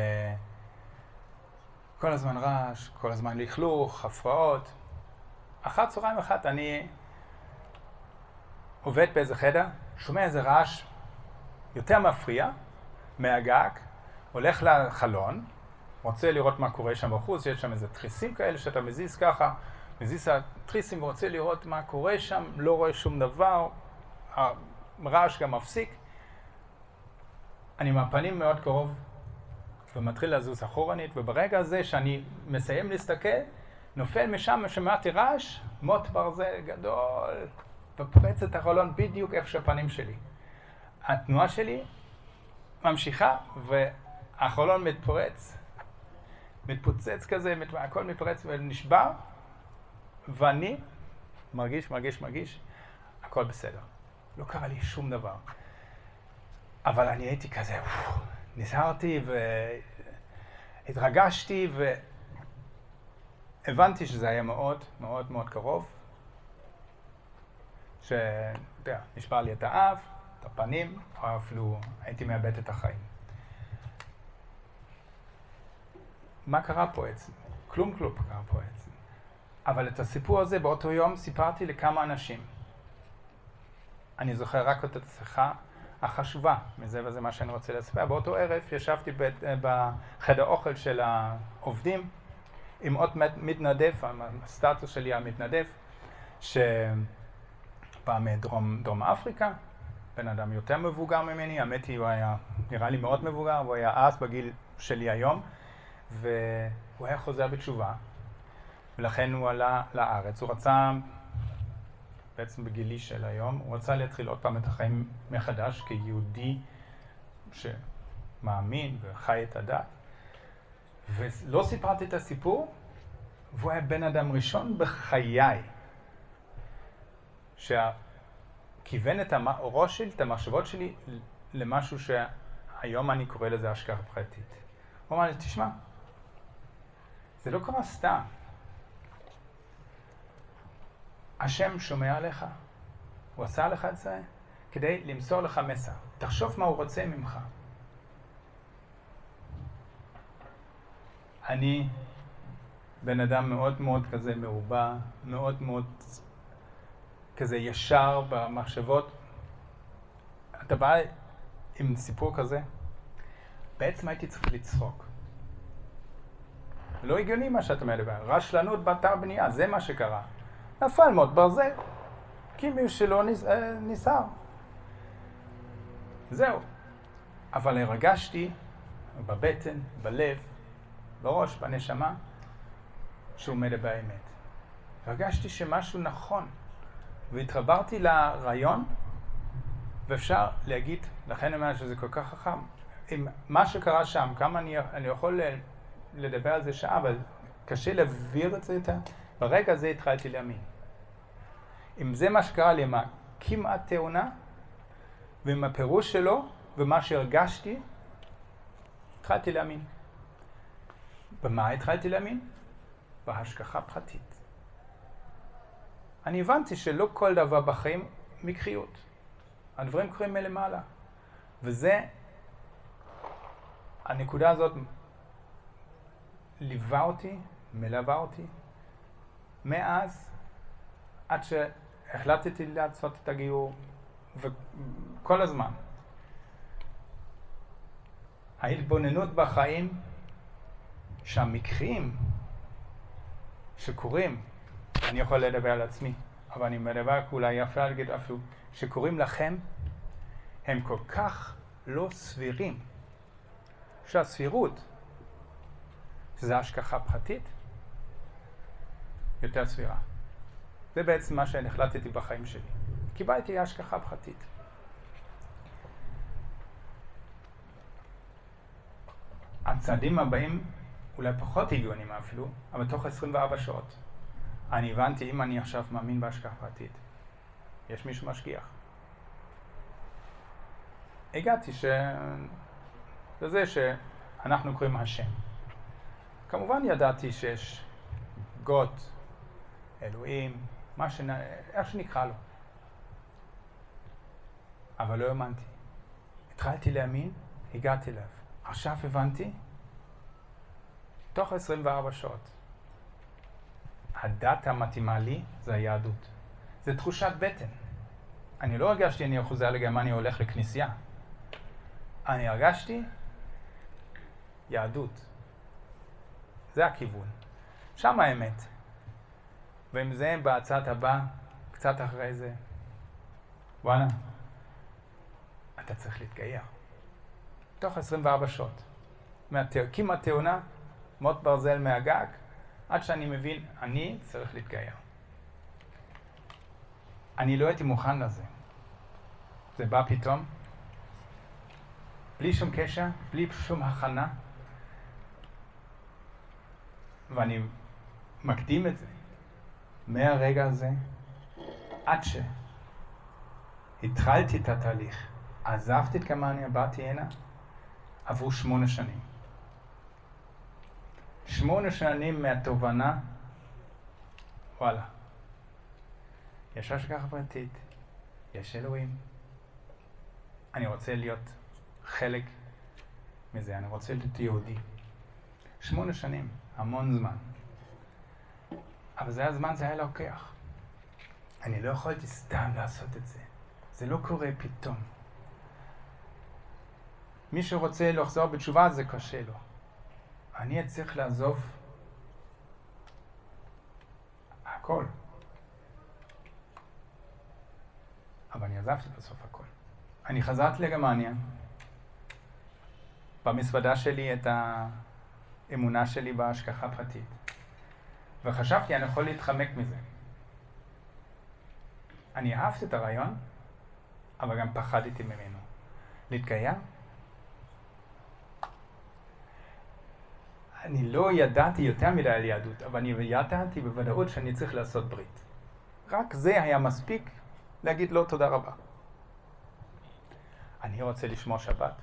Speaker 1: הזמן רעש, כל הזמן לכלוך, הפרעות. אחת צהריים אחת אני עובד באיזה חדר, שומע איזה רעש יותר מפריע מהגג, הולך לחלון, רוצה לראות מה קורה שם בחוץ, יש שם איזה תריסים כאלה שאתה מזיז ככה, מזיז התריסים ורוצה לראות מה קורה שם, לא רואה שום דבר, הרעש גם מפסיק. אני מהפנים מאוד קרוב, ומתחיל לזוז אחורנית, וברגע הזה שאני מסיים להסתכל, נופל משם, שמעתי רעש, מוט ברזל גדול, ופרץ את החלון בדיוק איפה שהפנים שלי. התנועה שלי ממשיכה, והחלון מתפרץ, מתפוצץ כזה, הכל מתפרץ ונשבר, ואני מרגיש, מרגיש, מרגיש, הכל בסדר. לא קרה לי שום דבר. אבל אני הייתי כזה, נזהרתי והתרגשתי והבנתי שזה היה מאוד מאוד מאוד קרוב. שנשבר לי את האף, את הפנים, או אפילו הייתי מאבד את החיים. מה קרה פה אצלי? כלום כלום קרה פה אצלי. אבל את הסיפור הזה באותו יום סיפרתי לכמה אנשים. אני זוכר רק את השיחה, החשובה מזה, וזה מה שאני רוצה לספר. באותו ערב ישבתי בחדר אוכל של העובדים עם עוד מתנדב, הסטטוס שלי המתנדב, שבא מדרום דרום אפריקה, בן אדם יותר מבוגר ממני, האמת היא הוא היה נראה לי מאוד מבוגר, הוא היה אז בגיל שלי היום, והוא היה חוזר בתשובה, ולכן הוא עלה לארץ. הוא רצה, בעצם בגילי של היום, הוא רצה להתחיל עוד פעם את החיים מחדש כיהודי שמאמין וחי את הדת. ולא סיפרתי את הסיפור, והוא היה בן אדם ראשון בחיי, שכיוון את הראש שלי, את המחשבות שלי, למשהו שהיום אני קורא לזה השגחה פרטית. הוא אמר לי, תשמע, זה לא קרה סתם. השם שומע עליך, הוא עשה לך את זה כדי למסור לך מסר. תחשוב מה הוא רוצה ממך. אני בן אדם מאוד מאוד כזה מעובע, מאוד מאוד כזה ישר במחשבות. אתה בא עם סיפור כזה, בעצם הייתי צריך לצחוק. לא הגיוני מה שאתה מדבר, רשלנות באתר בנייה, זה מה שקרה. נפל מוט ברזל, כי מישהו שלא ניסר. זהו. אבל הרגשתי בבטן, בלב, בראש, בנשמה, שהוא מדבר אמת. הרגשתי שמשהו נכון, והתחברתי לרעיון, ואפשר להגיד, לכן אני אומר שזה כל כך חכם, עם מה שקרה שם, כמה אני, אני יכול לדבר על זה שעה, אבל קשה להעביר את זה, ברגע הזה התחלתי להאמין. אם זה מה שקרה לי, מה כמעט תאונה, ועם הפירוש שלו, ומה שהרגשתי, התחלתי להאמין. במה התחלתי להאמין? בהשגחה פרטית. אני הבנתי שלא כל דבר בחיים מקריות. הדברים קורים מלמעלה. וזה, הנקודה הזאת ליווה אותי, מלווה אותי, מאז עד שהחלטתי לעשות את הגיור, וכל הזמן. ההתבוננות בחיים, שהמקרים שקורים, אני יכול לדבר על עצמי, אבל אני מדבר אולי יפה להגיד אפילו, שקורים לכם, הם כל כך לא סבירים, שהסבירות, שזה השגחה פרטית, יותר סבירה. זה בעצם מה שהחלטתי בחיים שלי. קיבלתי השגחה פרטית. הצעדים הבאים אולי פחות הגיוניים אפילו, אבל תוך עשרים וארבע שעות. אני הבנתי, אם אני עכשיו מאמין בהשגחה פרטית, יש מישהו משגיח. הגעתי ש... לזה שאנחנו קוראים השם. כמובן ידעתי שיש גות, אלוהים, מה שנ... איך שנקרא לו. אבל לא האמנתי. התחלתי להאמין, הגעתי אליו. עכשיו הבנתי, תוך עשרים וארבע שעות. הדת המתאימה לי זה היהדות. זה תחושת בטן. אני לא הרגשתי אני חוזר לגרמניה הולך לכנסייה. אני הרגשתי יהדות. זה הכיוון. שם האמת. ועם זה בהצעת הבא, קצת אחרי זה, וואלה, אתה צריך להתגייר. תוך עשרים וארבע שעות. כמעט תאונה, מוט ברזל מהגג, עד שאני מבין, אני צריך להתגייר. אני לא הייתי מוכן לזה. זה בא פתאום, בלי שום קשר, בלי שום הכנה, ואני מקדים את זה. מהרגע הזה, עד שהתחלתי את התהליך, עזבתי את גרמניה, באתי הנה, עברו שמונה שנים. שמונה שנים מהתובנה, וואלה, יש השגחה פרטית, יש אלוהים. אני רוצה להיות חלק מזה, אני רוצה להיות יהודי. שמונה שנים, המון זמן. אבל זה הזמן, זה היה לוקח. אני לא יכולתי סתם לעשות את זה. זה לא קורה פתאום. מי שרוצה לחזור בתשובה זה קשה לו. אני צריך לעזוב הכל. אבל אני עזבתי בסוף הכל. אני חזרתי לגרמניה, במזוודה שלי את האמונה שלי בהשגחה פרטית. וחשבתי, אני יכול להתחמק מזה. אני אהבתי את הרעיון, אבל גם פחדתי ממנו. להתגייר? אני לא ידעתי יותר מדי על יהדות, אבל אני ידעתי בוודאות שאני צריך לעשות ברית. רק זה היה מספיק להגיד לו תודה רבה. אני רוצה לשמור שבת.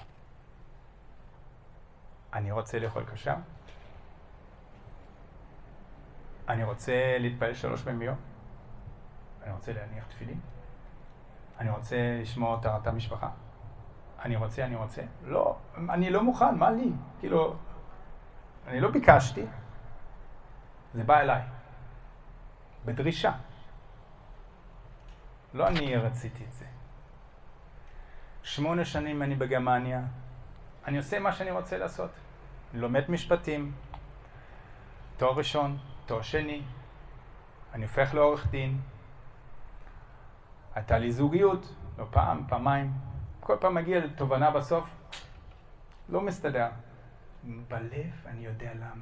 Speaker 1: אני רוצה לאכול כשר. אני רוצה להתפלל שלוש פעמים ביום. אני רוצה להניח תפילין. אני רוצה לשמור טהרת המשפחה. אני רוצה, אני רוצה. לא, אני לא מוכן, מה לי? כאילו, אני לא ביקשתי. זה בא אליי. בדרישה. לא אני רציתי את זה. שמונה שנים אני בגרמניה. אני עושה מה שאני רוצה לעשות. אני לומד משפטים. תואר ראשון, תואר שני. אני הופך לעורך דין. הייתה לי זוגיות, לא פעם, פעמיים. כל פעם מגיע לתובנה בסוף. לא מסתדר. בלב אני יודע למה.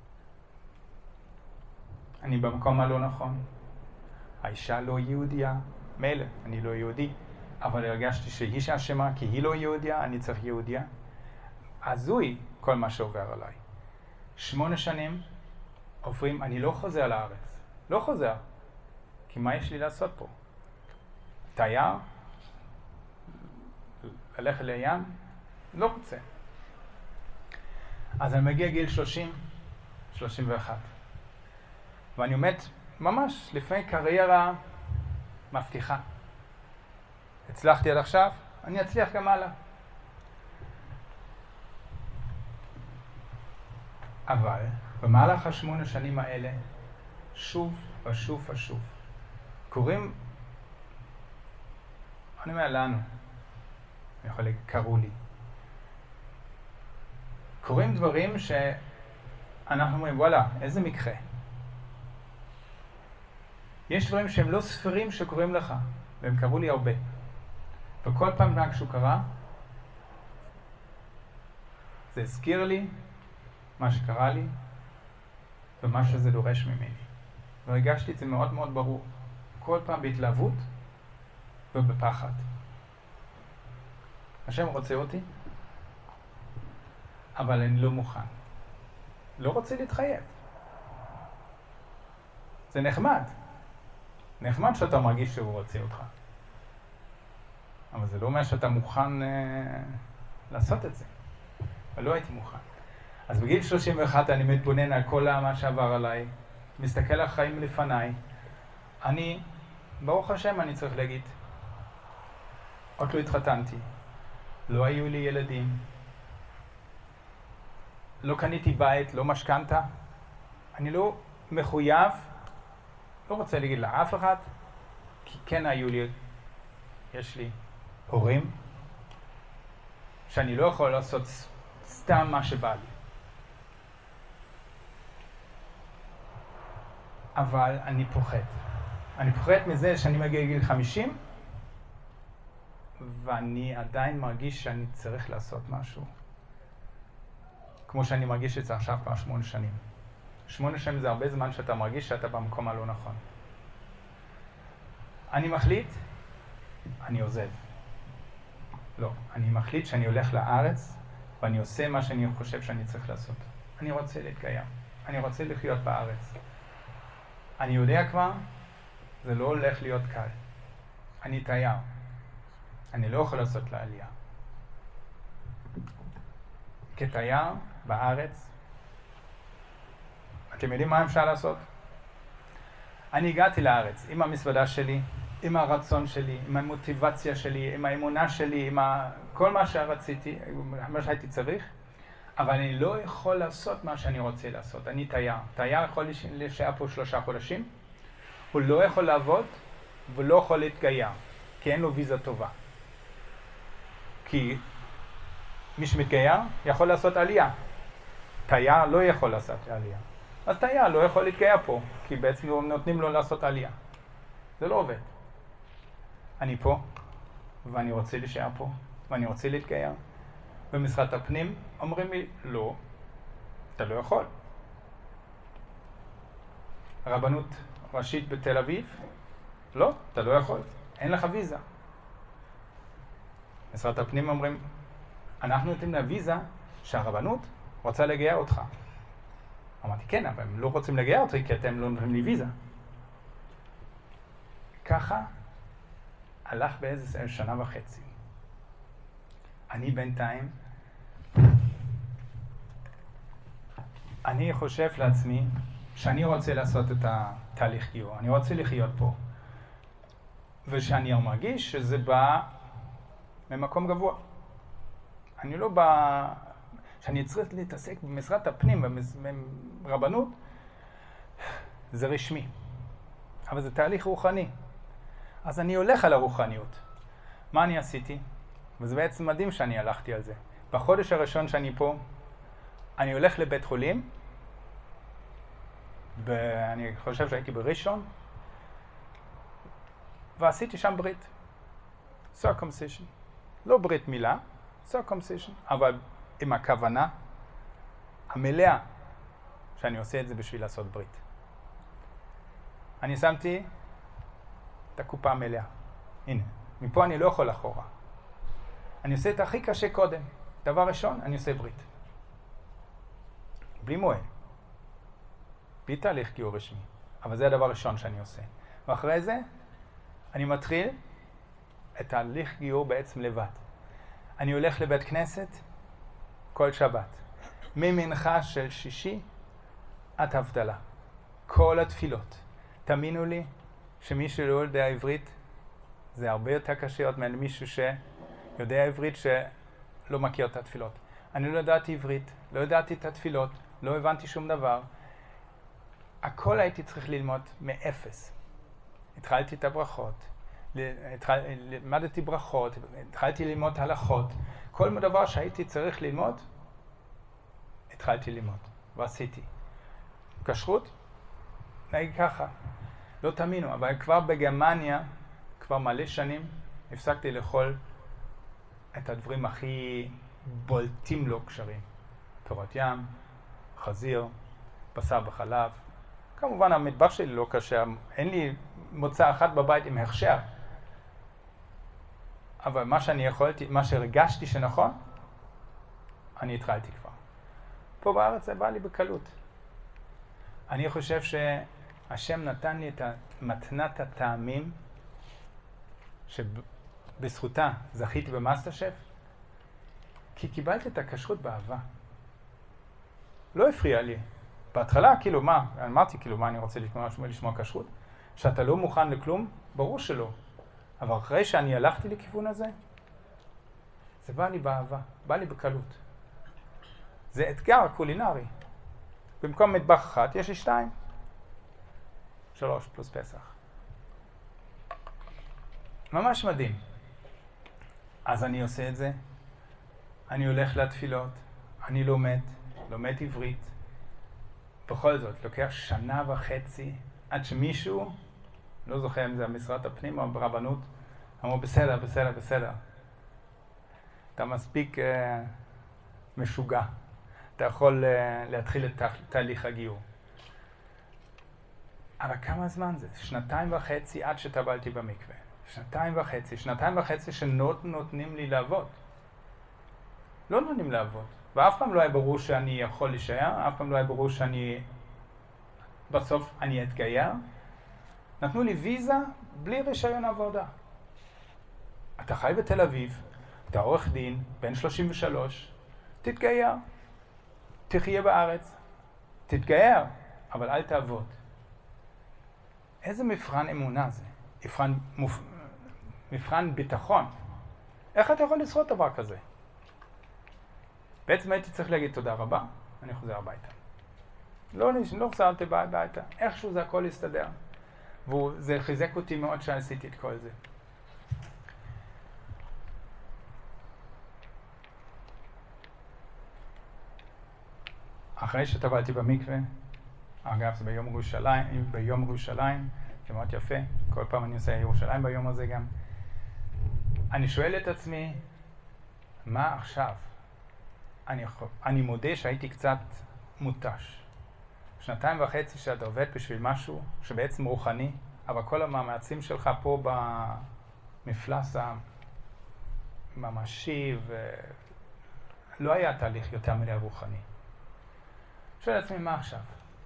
Speaker 1: אני במקום הלא נכון. האישה לא יהודיה. מילא, אני לא יהודי. אבל הרגשתי שהיא שאשמה, כי היא לא יהודיה, אני צריך יהודיה. הזוי כל מה שעובר עליי. שמונה שנים עוברים, אני לא חוזר לארץ. לא חוזר. כי מה יש לי לעשות פה? תייר? ללכת לים? לא רוצה. אז אני מגיע גיל שלושים, שלושים ואחת. ואני עומד ממש לפני קריירה מבטיחה. הצלחתי עד עכשיו, אני אצליח גם הלאה. אבל במהלך השמונה שנים האלה, שוב ושוב ושוב, קוראים, אני אומר לנו, אני יכול להגיד, קראו לי. קוראים דברים שאנחנו אומרים, וואלה, איזה מקרה. יש דברים שהם לא ספרים שקוראים לך, והם קראו לי הרבה. וכל פעם רק שהוא קרה, זה הזכיר לי מה שקרה לי, ומה שזה דורש ממני. והרגשתי את זה מאוד מאוד ברור. כל פעם בהתלהבות ובפחד. השם רוצה אותי, אבל אני לא מוכן. לא רוצה להתחייב. זה נחמד. נחמד שאתה מרגיש שהוא רוצה אותך. אבל זה לא אומר שאתה מוכן אה, לעשות את זה. אבל לא הייתי מוכן. אז בגיל שלושים ואחת אני מתבונן על כל מה שעבר עליי, מסתכל על החיים לפניי. אני, ברוך השם אני צריך להגיד, עוד לא התחתנתי, לא היו לי ילדים, לא קניתי בית, לא משכנתה, אני לא מחויב, לא רוצה להגיד לאף אחד, כי כן היו לי, יש לי הורים, שאני לא יכול לעשות סתם מה שבא לי. אבל אני פוחד. אני פוחד מזה שאני מגיע לגיל חמישים, ואני עדיין מרגיש שאני צריך לעשות משהו. כמו שאני מרגיש את זה עכשיו כבר שמונה שנים. שמונה שנים זה הרבה זמן שאתה מרגיש שאתה במקום הלא נכון. אני מחליט, אני עוזב. לא, אני מחליט שאני הולך לארץ, ואני עושה מה שאני חושב שאני צריך לעשות. אני רוצה להתגייר. אני רוצה לחיות בארץ. אני יודע כבר, זה לא הולך להיות קל. אני תייר. אני לא יכול לעשות לעלייה. כתייר בארץ, אתם יודעים מה אפשר לעשות? אני הגעתי לארץ עם המזוודה שלי, עם הרצון שלי, עם המוטיבציה שלי, עם האמונה שלי, עם ה... כל מה שרציתי, מה שהייתי צריך, אבל אני לא יכול לעשות מה שאני רוצה לעשות. אני תייר. תייר יכול להישאר פה שלושה חודשים, הוא לא יכול לעבוד ולא יכול להתגייר, כי אין לו ויזה טובה. כי מי שמתגייר יכול לעשות עלייה. תייר לא יכול לעשות עלייה. אז תייר לא יכול להתגייר פה, כי בעצם נותנים לו לעשות עלייה. זה לא עובד. אני פה, ואני רוצה להישאר פה, ואני רוצה להתגייר. במשרד הפנים אומרים לי, לא, אתה לא יכול. הרבנות ראשית בתל אביב, לא, אתה לא יכול, אין לך ויזה. משרד הפנים אומרים, אנחנו נותנים לה ויזה שהרבנות רוצה לגייר אותך. אמרתי, כן, אבל הם לא רוצים לגייר אותי כי אתם לא נותנים לי ויזה. ככה הלך באיזה שנה וחצי. אני בינתיים, אני חושב לעצמי שאני רוצה לעשות את התהליך גיור, אני רוצה לחיות פה. ושאני מרגיש שזה בא ממקום גבוה. אני לא בא, שאני צריך להתעסק במשרד הפנים, ברבנות, זה רשמי. אבל זה תהליך רוחני. אז אני הולך על הרוחניות. מה אני עשיתי? וזה בעצם מדהים שאני הלכתי על זה. בחודש הראשון שאני פה, אני הולך לבית חולים, ב... אני חושב שהייתי בראשון, ועשיתי שם ברית. circumcision. לא ברית מילה, circumcision. אבל עם הכוונה המלאה שאני עושה את זה בשביל לעשות ברית. אני שמתי את הקופה המלאה. הנה, מפה אני לא יכול אחורה. אני עושה את הכי קשה קודם. דבר ראשון, אני עושה ברית. בלי מועד. בלי תהליך גיור רשמי. אבל זה הדבר הראשון שאני עושה. ואחרי זה, אני מתחיל את תהליך גיור בעצם לבד. אני הולך לבית כנסת כל שבת. ממנחה של שישי עד הבדלה. כל התפילות. תאמינו לי שמי שלא יודע עברית, זה הרבה יותר קשה עוד ממישהו שיודע עברית שלא מכיר את התפילות. אני לא ידעתי עברית, לא ידעתי את התפילות, לא הבנתי שום דבר. הכל הייתי צריך ללמוד מאפס. התחלתי את הברכות, למדתי ברכות, התחלתי ללמוד הלכות. כל דבר שהייתי צריך ללמוד, התחלתי ללמוד, ועשיתי. כשרות, נגיד ככה, לא תאמינו, אבל כבר בגרמניה, כבר מלא שנים, הפסקתי לאכול את הדברים הכי בולטים לא כשרים. פירות ים, חזיר, בשר וחלב. כמובן המטבח שלי לא כשר, אין לי מוצא אחת בבית עם הכשר. אבל מה שאני יכולתי, מה שהרגשתי שנכון, אני התחלתי כבר. פה בארץ זה בא לי בקלות. אני חושב שהשם נתן לי את מתנת הטעמים, שבזכותה זכיתי במאסטר שף, כי קיבלתי את הכשרות באהבה. לא הפריע לי. בהתחלה, כאילו, מה? אמרתי, כאילו, מה אני רוצה לשמוע, לשמוע כשרות? שאתה לא מוכן לכלום? ברור שלא. אבל אחרי שאני הלכתי לכיוון הזה, זה בא לי באהבה, בא לי בקלות. זה אתגר קולינרי. במקום מטבח אחת, יש לי שתיים. שלוש פלוס פסח. ממש מדהים. אז אני עושה את זה, אני הולך לתפילות, אני לומד, לומד עברית. בכל זאת, לוקח שנה וחצי עד שמישהו, לא זוכר אם זה המשרד הפנים או ברבנות, אמרו בסדר, בסדר, בסדר. אתה מספיק uh, משוגע. אתה יכול uh, להתחיל את תהליך הגיור. אבל כמה זמן זה? שנתיים וחצי עד שטבלתי במקווה. שנתיים וחצי, שנתיים וחצי שנות נותנים לי לעבוד. לא נותנים לעבוד. ואף פעם לא היה ברור שאני יכול להישאר, אף פעם לא היה ברור שאני בסוף אני אתגייר. נתנו לי ויזה בלי רישיון עבודה. אתה חי בתל אביב, אתה עורך דין, בן שלושים ושלוש, תתגייר. תחיה בארץ, תתגייר, אבל אל תעבוד. איזה מבחן אמונה זה? מבחן, מופ... מבחן ביטחון. איך אתה יכול לשרוד דבר כזה? בעצם הייתי צריך להגיד תודה רבה, אני חוזר הביתה. לא, לא חזרתי הביתה, איכשהו זה הכל הסתדר. וזה חיזק אותי מאוד שעשיתי את כל זה. אחרי שטבלתי במקווה, אגב, זה ביום ירושלים, ביום ירושלים, זה מאוד יפה, כל פעם אני עושה ירושלים ביום הזה גם. אני שואל את עצמי, מה עכשיו? אני, אני מודה שהייתי קצת מותש. שנתיים וחצי שאתה עובד בשביל משהו שבעצם רוחני, אבל כל המאמצים שלך פה במפלס הממשי, ולא היה תהליך יותר מדי רוחני. שואל את עצמי, מה עכשיו?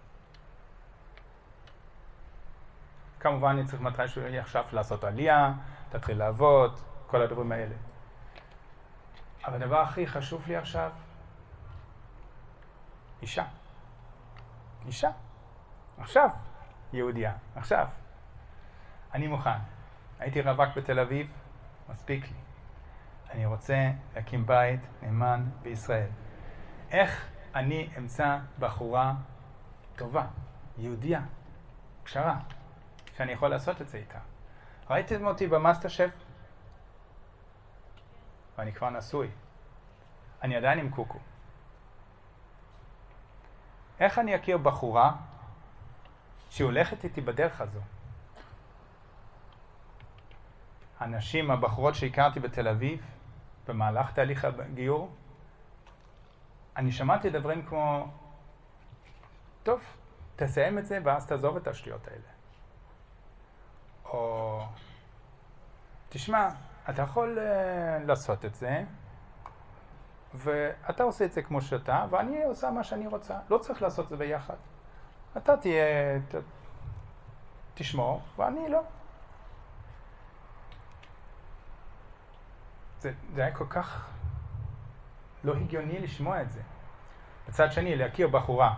Speaker 1: כמובן אני צריך מתישהו עכשיו לעשות עלייה, תתחיל לעבוד, כל הדברים האלה. אבל הדבר הכי חשוב לי עכשיו, אישה. אישה. עכשיו, יהודיה. עכשיו. אני מוכן. הייתי רווק בתל אביב, מספיק לי. אני רוצה להקים בית נאמן בישראל. איך אני אמצא בחורה טובה, יהודיה, קשרה, שאני יכול לעשות את זה איתה? ראיתם אותי במאסטר שף? ואני כבר נשוי. אני עדיין עם קוקו. איך אני אכיר בחורה שהולכת איתי בדרך הזו? הנשים, הבחורות שהכרתי בתל אביב, במהלך תהליך הגיור, אני שמעתי דברים כמו, טוב, תסיים את זה ואז תעזוב את השטויות האלה. או, תשמע, אתה יכול uh, לעשות את זה, ואתה עושה את זה כמו שאתה, ואני עושה מה שאני רוצה. לא צריך לעשות את זה ביחד. אתה תהיה, ת, תשמור, ואני לא. זה, זה היה כל כך לא הגיוני לשמוע את זה. בצד שני, להכיר בחורה,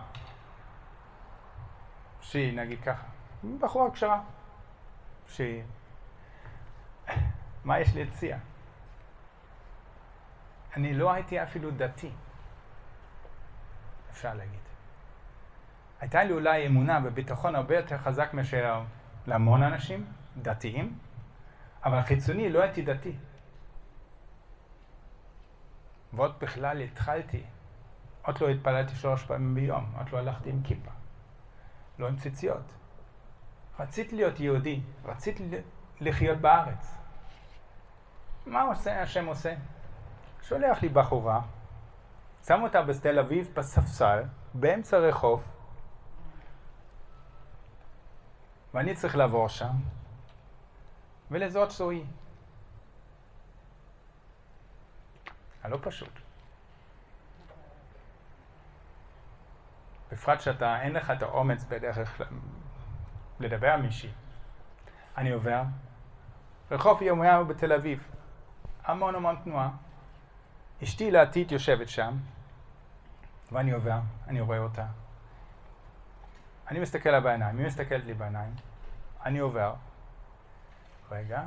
Speaker 1: שהיא, נגיד ככה, בחורה קשרה, שהיא, מה יש להציע? אני לא הייתי אפילו דתי, אפשר להגיד. הייתה לי אולי אמונה וביטחון הרבה יותר חזק מאשר להמון אנשים, דתיים, אבל חיצוני לא הייתי דתי. ועוד בכלל התחלתי, עוד לא התפללתי שלוש פעמים ביום, עוד לא הלכתי עם כיפה, לא עם ציציות. רציתי להיות יהודי, רציתי לחיות בארץ. מה עושה, השם עושה? שולח לי בחורה, שם אותה בתל אביב בספסל, באמצע רחוב, ואני צריך לעבור שם, ולזאת זוהי. הלא פשוט. בפרט שאתה, אין לך את האומץ בדרך לדבר על מישהי. אני עובר, רחוב ירמיהו בתל אביב, המון המון תנועה. אשתי לעתיד יושבת שם, ואני עובר, אני רואה אותה. אני מסתכל לה בעיניים, היא מסתכלת לי בעיניים. אני עובר. רגע.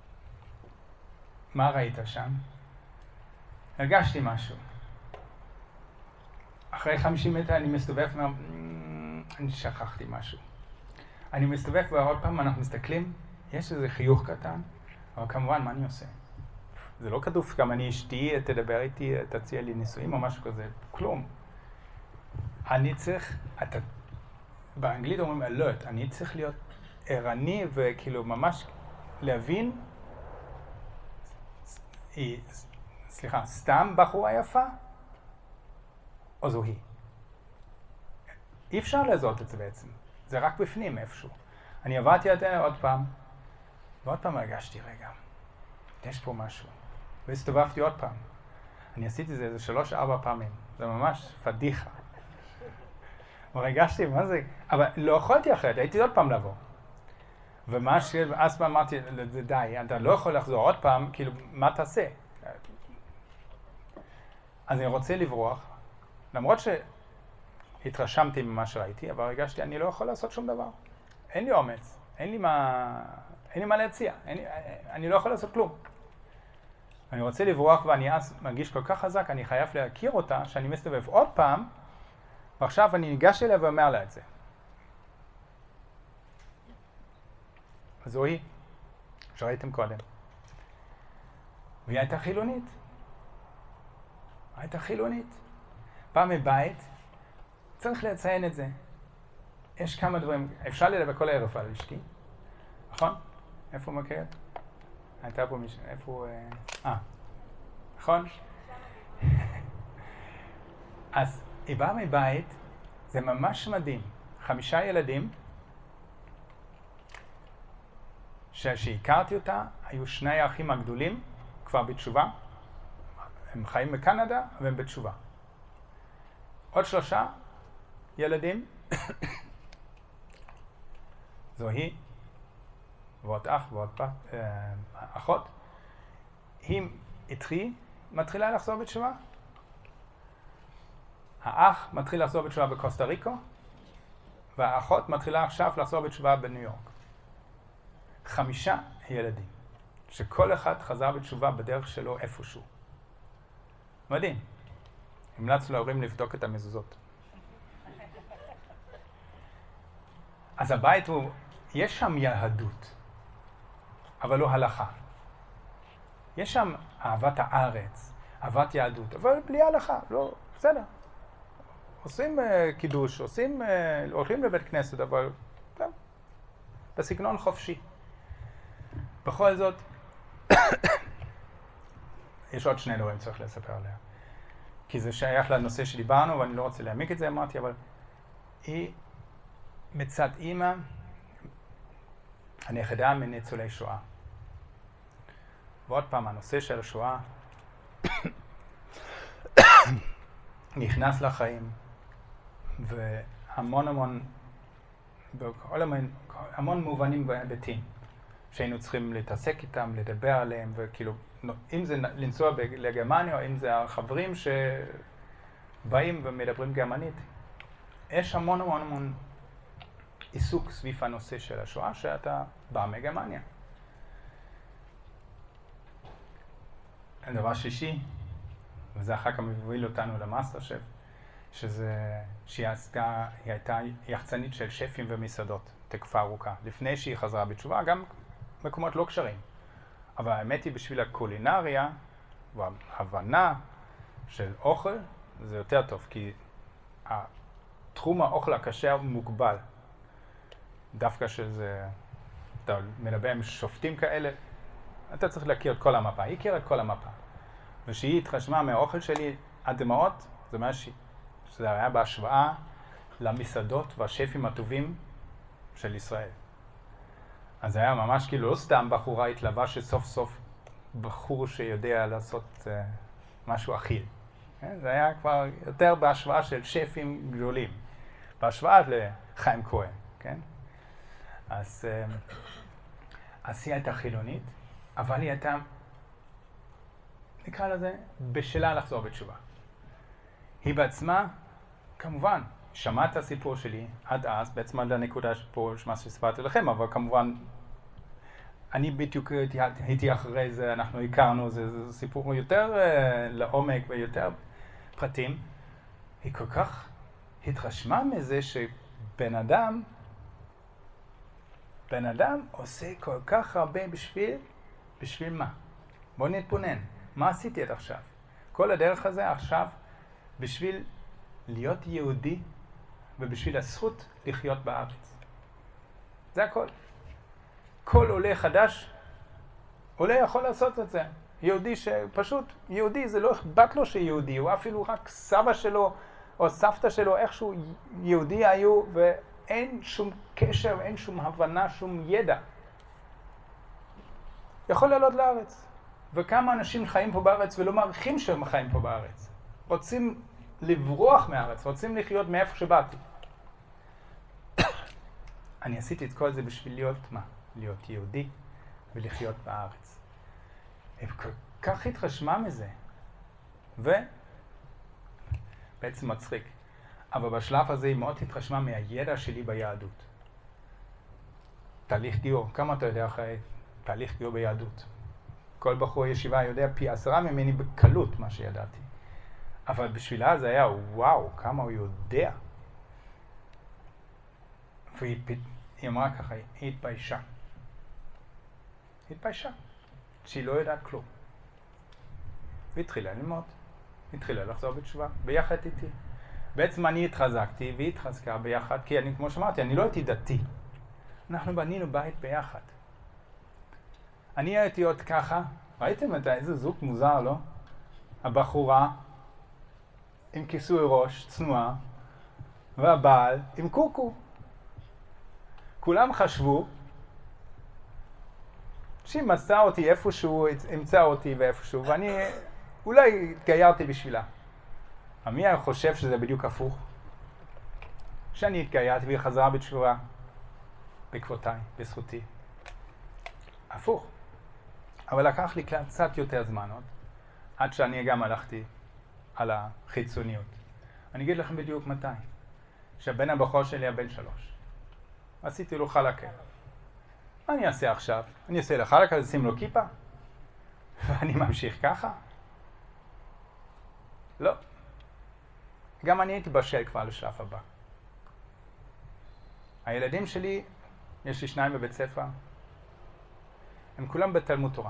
Speaker 1: מה ראית שם? הרגשתי משהו. אחרי חמישים מטר אני מסתובב, אני שכחתי משהו. אני מסתובב ועוד פעם אנחנו מסתכלים, יש איזה חיוך קטן, אבל כמובן מה אני עושה? זה לא כתוב גם אני אשתי, תדבר איתי, תציע לי נישואים או משהו כזה, כלום. אני צריך, אתה, באנגלית אומרים alert, אני צריך להיות ערני וכאילו ממש להבין, היא, סליחה, סתם בחורה יפה? או זו היא? אי אפשר לזהות את זה בעצם, זה רק בפנים איפשהו. אני עברתי על זה עוד פעם, ועוד פעם הרגשתי רגע, יש פה משהו. והסתובבתי עוד פעם. אני עשיתי זה איזה שלוש, ארבע פעמים. זה ממש פדיחה. ורגשתי, מה זה? אבל לא יכולתי אחרת, הייתי עוד פעם לבוא. ומה ש... אז אמרתי, די, אתה לא יכול לחזור עוד פעם, כאילו, מה תעשה? אז אני רוצה לברוח, למרות שהתרשמתי ממה שראיתי, אבל הרגשתי, אני לא יכול לעשות שום דבר. אין לי אומץ, אין לי מה, אין לי מה להציע, אין לי... אני לא יכול לעשות כלום. אני רוצה לברוח ואני אז מרגיש כל כך חזק, אני חייב להכיר אותה, שאני מסתובב עוד פעם, ועכשיו אני ניגש אליה ואומר לה את זה. זו היא, שראיתם קודם. והיא הייתה חילונית. הייתה חילונית. באה מבית צריך לציין את זה. יש כמה דברים, אפשר לדבר כל הערב על אשתי, נכון? איפה מכירת? הייתה פה מישהו, איפה... אה, נכון? אז היא באה מבית, זה ממש מדהים. חמישה ילדים, כשהכרתי אותה, היו שני האחים הגדולים, כבר בתשובה. הם חיים בקנדה, והם בתשובה. עוד שלושה ילדים, זו היא, ועוד אח ועוד בת, אה, אחות. היא התחיל, מתחילה לחזור בתשובה. האח מתחיל לחזור בתשובה בקוסטה ריקו, והאחות מתחילה עכשיו לחזור בתשובה בניו יורק. חמישה ילדים, שכל אחד חזר בתשובה בדרך שלו איפשהו. מדהים. המלץ להורים לבדוק את המזוזות. אז הבית הוא, יש שם יהדות, אבל לא הלכה. יש שם אהבת הארץ, אהבת יהדות, אבל בלי הלכה, לא, בסדר. עושים uh, קידוש, עושים, uh, הולכים לבית כנסת, אבל כן, בסגנון חופשי. בכל זאת, יש עוד שני דברים צריך לספר עליה. כי זה שייך לנושא שדיברנו, ואני לא רוצה להעמיק את זה, אמרתי, אבל היא מצד אימא, הנכדה מניצולי שואה. ועוד פעם, הנושא של השואה נכנס לחיים, והמון המון, בכל המון, המון מובנים והיבטים, שהיינו צריכים להתעסק איתם, לדבר עליהם, וכאילו, אם זה לנסוע לגרמניה, או אם זה החברים שבאים ומדברים גרמנית, יש המון המון המון עיסוק סביב הנושא של השואה, שאתה בא מגרמניה. הדבר שלישי, וזה אחר כך מביא אותנו למאסטר שף, שזה, שהיא עסקה, היא הייתה יחצנית של שפים ומסעדות, תקופה ארוכה, לפני שהיא חזרה בתשובה, גם מקומות לא קשרים. אבל האמת היא, בשביל הקולינריה וההבנה של אוכל, זה יותר טוב, כי תחום האוכל הכשר הוא מוגבל. דווקא שזה, אתה מדבר עם שופטים כאלה, אתה צריך להכיר את כל המפה. היא הכירה את כל המפה. ושהיא התרשמה מהאוכל שלי עד דמעות, זה מה שזה היה בהשוואה למסעדות והשפים הטובים של ישראל. אז זה היה ממש כאילו לא סתם בחורה התלווה שסוף סוף בחור שיודע לעשות uh, משהו אכיל. כן? זה היה כבר יותר בהשוואה של שפים גדולים. בהשוואה לחיים כהן. כן? אז, uh, אז היא הייתה חילונית, אבל היא הייתה, נקרא לזה, בשלה לחזור בתשובה. היא בעצמה, כמובן, שמעה את הסיפור שלי עד אז, בעצם עד הנקודה פה מה שספרתי לכם, אבל כמובן, אני בדיוק הייתי אחרי זה, אנחנו הכרנו, זה, זה סיפור יותר uh, לעומק ויותר פרטים. היא כל כך התרשמה מזה שבן אדם, בן אדם עושה כל כך הרבה בשביל, בשביל מה? בוא נתבונן, מה עשיתי עד עכשיו? כל הדרך הזה עכשיו בשביל להיות יהודי ובשביל הזכות לחיות בארץ. זה הכל. כל עולה חדש, עולה יכול לעשות את זה. יהודי שפשוט, יהודי זה לא אכפת לו שיהודי, הוא אפילו רק סבא שלו או סבתא שלו איכשהו יהודי היו, ואין שום קשר, אין שום הבנה, שום ידע. יכול לעלות לארץ. וכמה אנשים חיים פה בארץ ולא מעריכים שהם חיים פה בארץ. רוצים לברוח מהארץ, רוצים לחיות מאיפה שבאתי. אני עשיתי את כל זה בשביל להיות מה? להיות יהודי ולחיות בארץ. הם כל כך התרשמה מזה. ובעצם מצחיק. אבל בשלב הזה היא מאוד התרשמה מהידע שלי ביהדות. תהליך גיור. כמה אתה יודע אחרי תהליך גיור ביהדות? כל בחור ישיבה יודע פי עשרה ממני בקלות מה שידעתי. אבל בשבילה זה היה וואו, כמה הוא יודע. והיא היא אמרה ככה, היא התביישה. היא התביישה. שהיא לא יודעת כלום. והיא התחילה ללמוד. היא התחילה לחזור בתשובה, ביחד איתי. בעצם אני התחזקתי והיא התחזקה ביחד, כי אני, כמו שאמרתי, אני לא הייתי דתי. אנחנו בנינו בית ביחד. אני הייתי עוד ככה, ראיתם את איזה זוג מוזר, לא? הבחורה עם כיסוי ראש, צנועה, והבעל עם קוקו. כולם חשבו שהיא מצאה אותי איפשהו, אמצא אותי ואיפשהו, ואני אולי התגיירתי בשבילה. אבל מי היה חושב שזה בדיוק הפוך? שאני התגיירתי והיא חזרה בתשובה בעקבותיי, בזכותי. הפוך. אבל לקח לי קצת יותר זמן עוד, עד שאני גם הלכתי על החיצוניות. אני אגיד לכם בדיוק מתי. שהבן הבכור שלי הבן שלוש. עשיתי לו חלקה. מה אני אעשה עכשיו? אני אעשה לחלקה, אשים לו כיפה? ואני ממשיך ככה? לא. גם אני הייתי בשל כבר לשלב הבא. הילדים שלי, יש לי שניים בבית ספר, הם כולם בתלמוד תורה.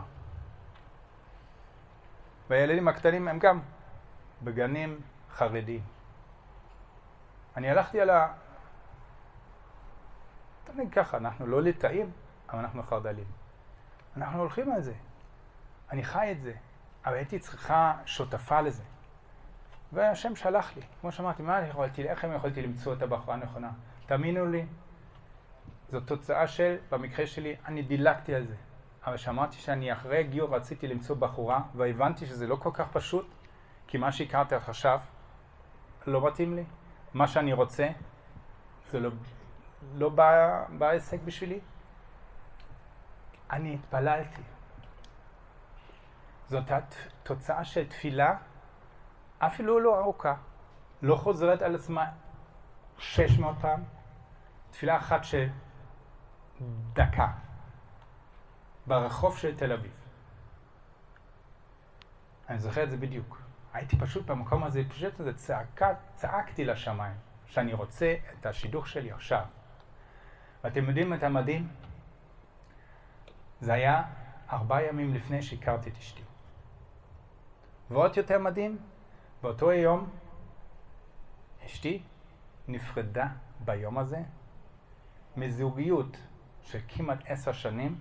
Speaker 1: והילדים הקטנים הם גם בגנים חרדיים. אני הלכתי על ה... תמיד ככה, אנחנו לא ליטאים, אבל אנחנו חרדלים. אנחנו הולכים על זה. אני חי את זה. אבל הייתי צריכה שותפה לזה. והשם שלח לי. כמו שאמרתי, מה אני יכולתי, איך אני יכולתי למצוא את הבחורה הנכונה? תאמינו לי, זו תוצאה של, במקרה שלי, אני דילגתי על זה. אבל שאמרתי שאני אחרי גיור רציתי למצוא בחורה, והבנתי שזה לא כל כך פשוט, כי מה שהכרתי עכשיו לא מתאים לי. מה שאני רוצה, זה לא, לא בא, בא עסק בשבילי. אני התפללתי. זאת התוצאה של תפילה, אפילו לא ארוכה, לא חוזרת על עצמה שש מאות פעם, תפילה אחת של דקה, ברחוב של תל אביב. אני זוכר את זה בדיוק. הייתי פשוט במקום הזה, פשוט איזה צעקה, צעקתי לשמיים, שאני רוצה את השידוך שלי עכשיו. ואתם יודעים את המדהים? זה היה ארבעה ימים לפני שהכרתי את אשתי. ועוד יותר מדהים, באותו היום, אשתי נפרדה ביום הזה, מזוגיות של כמעט עשר שנים,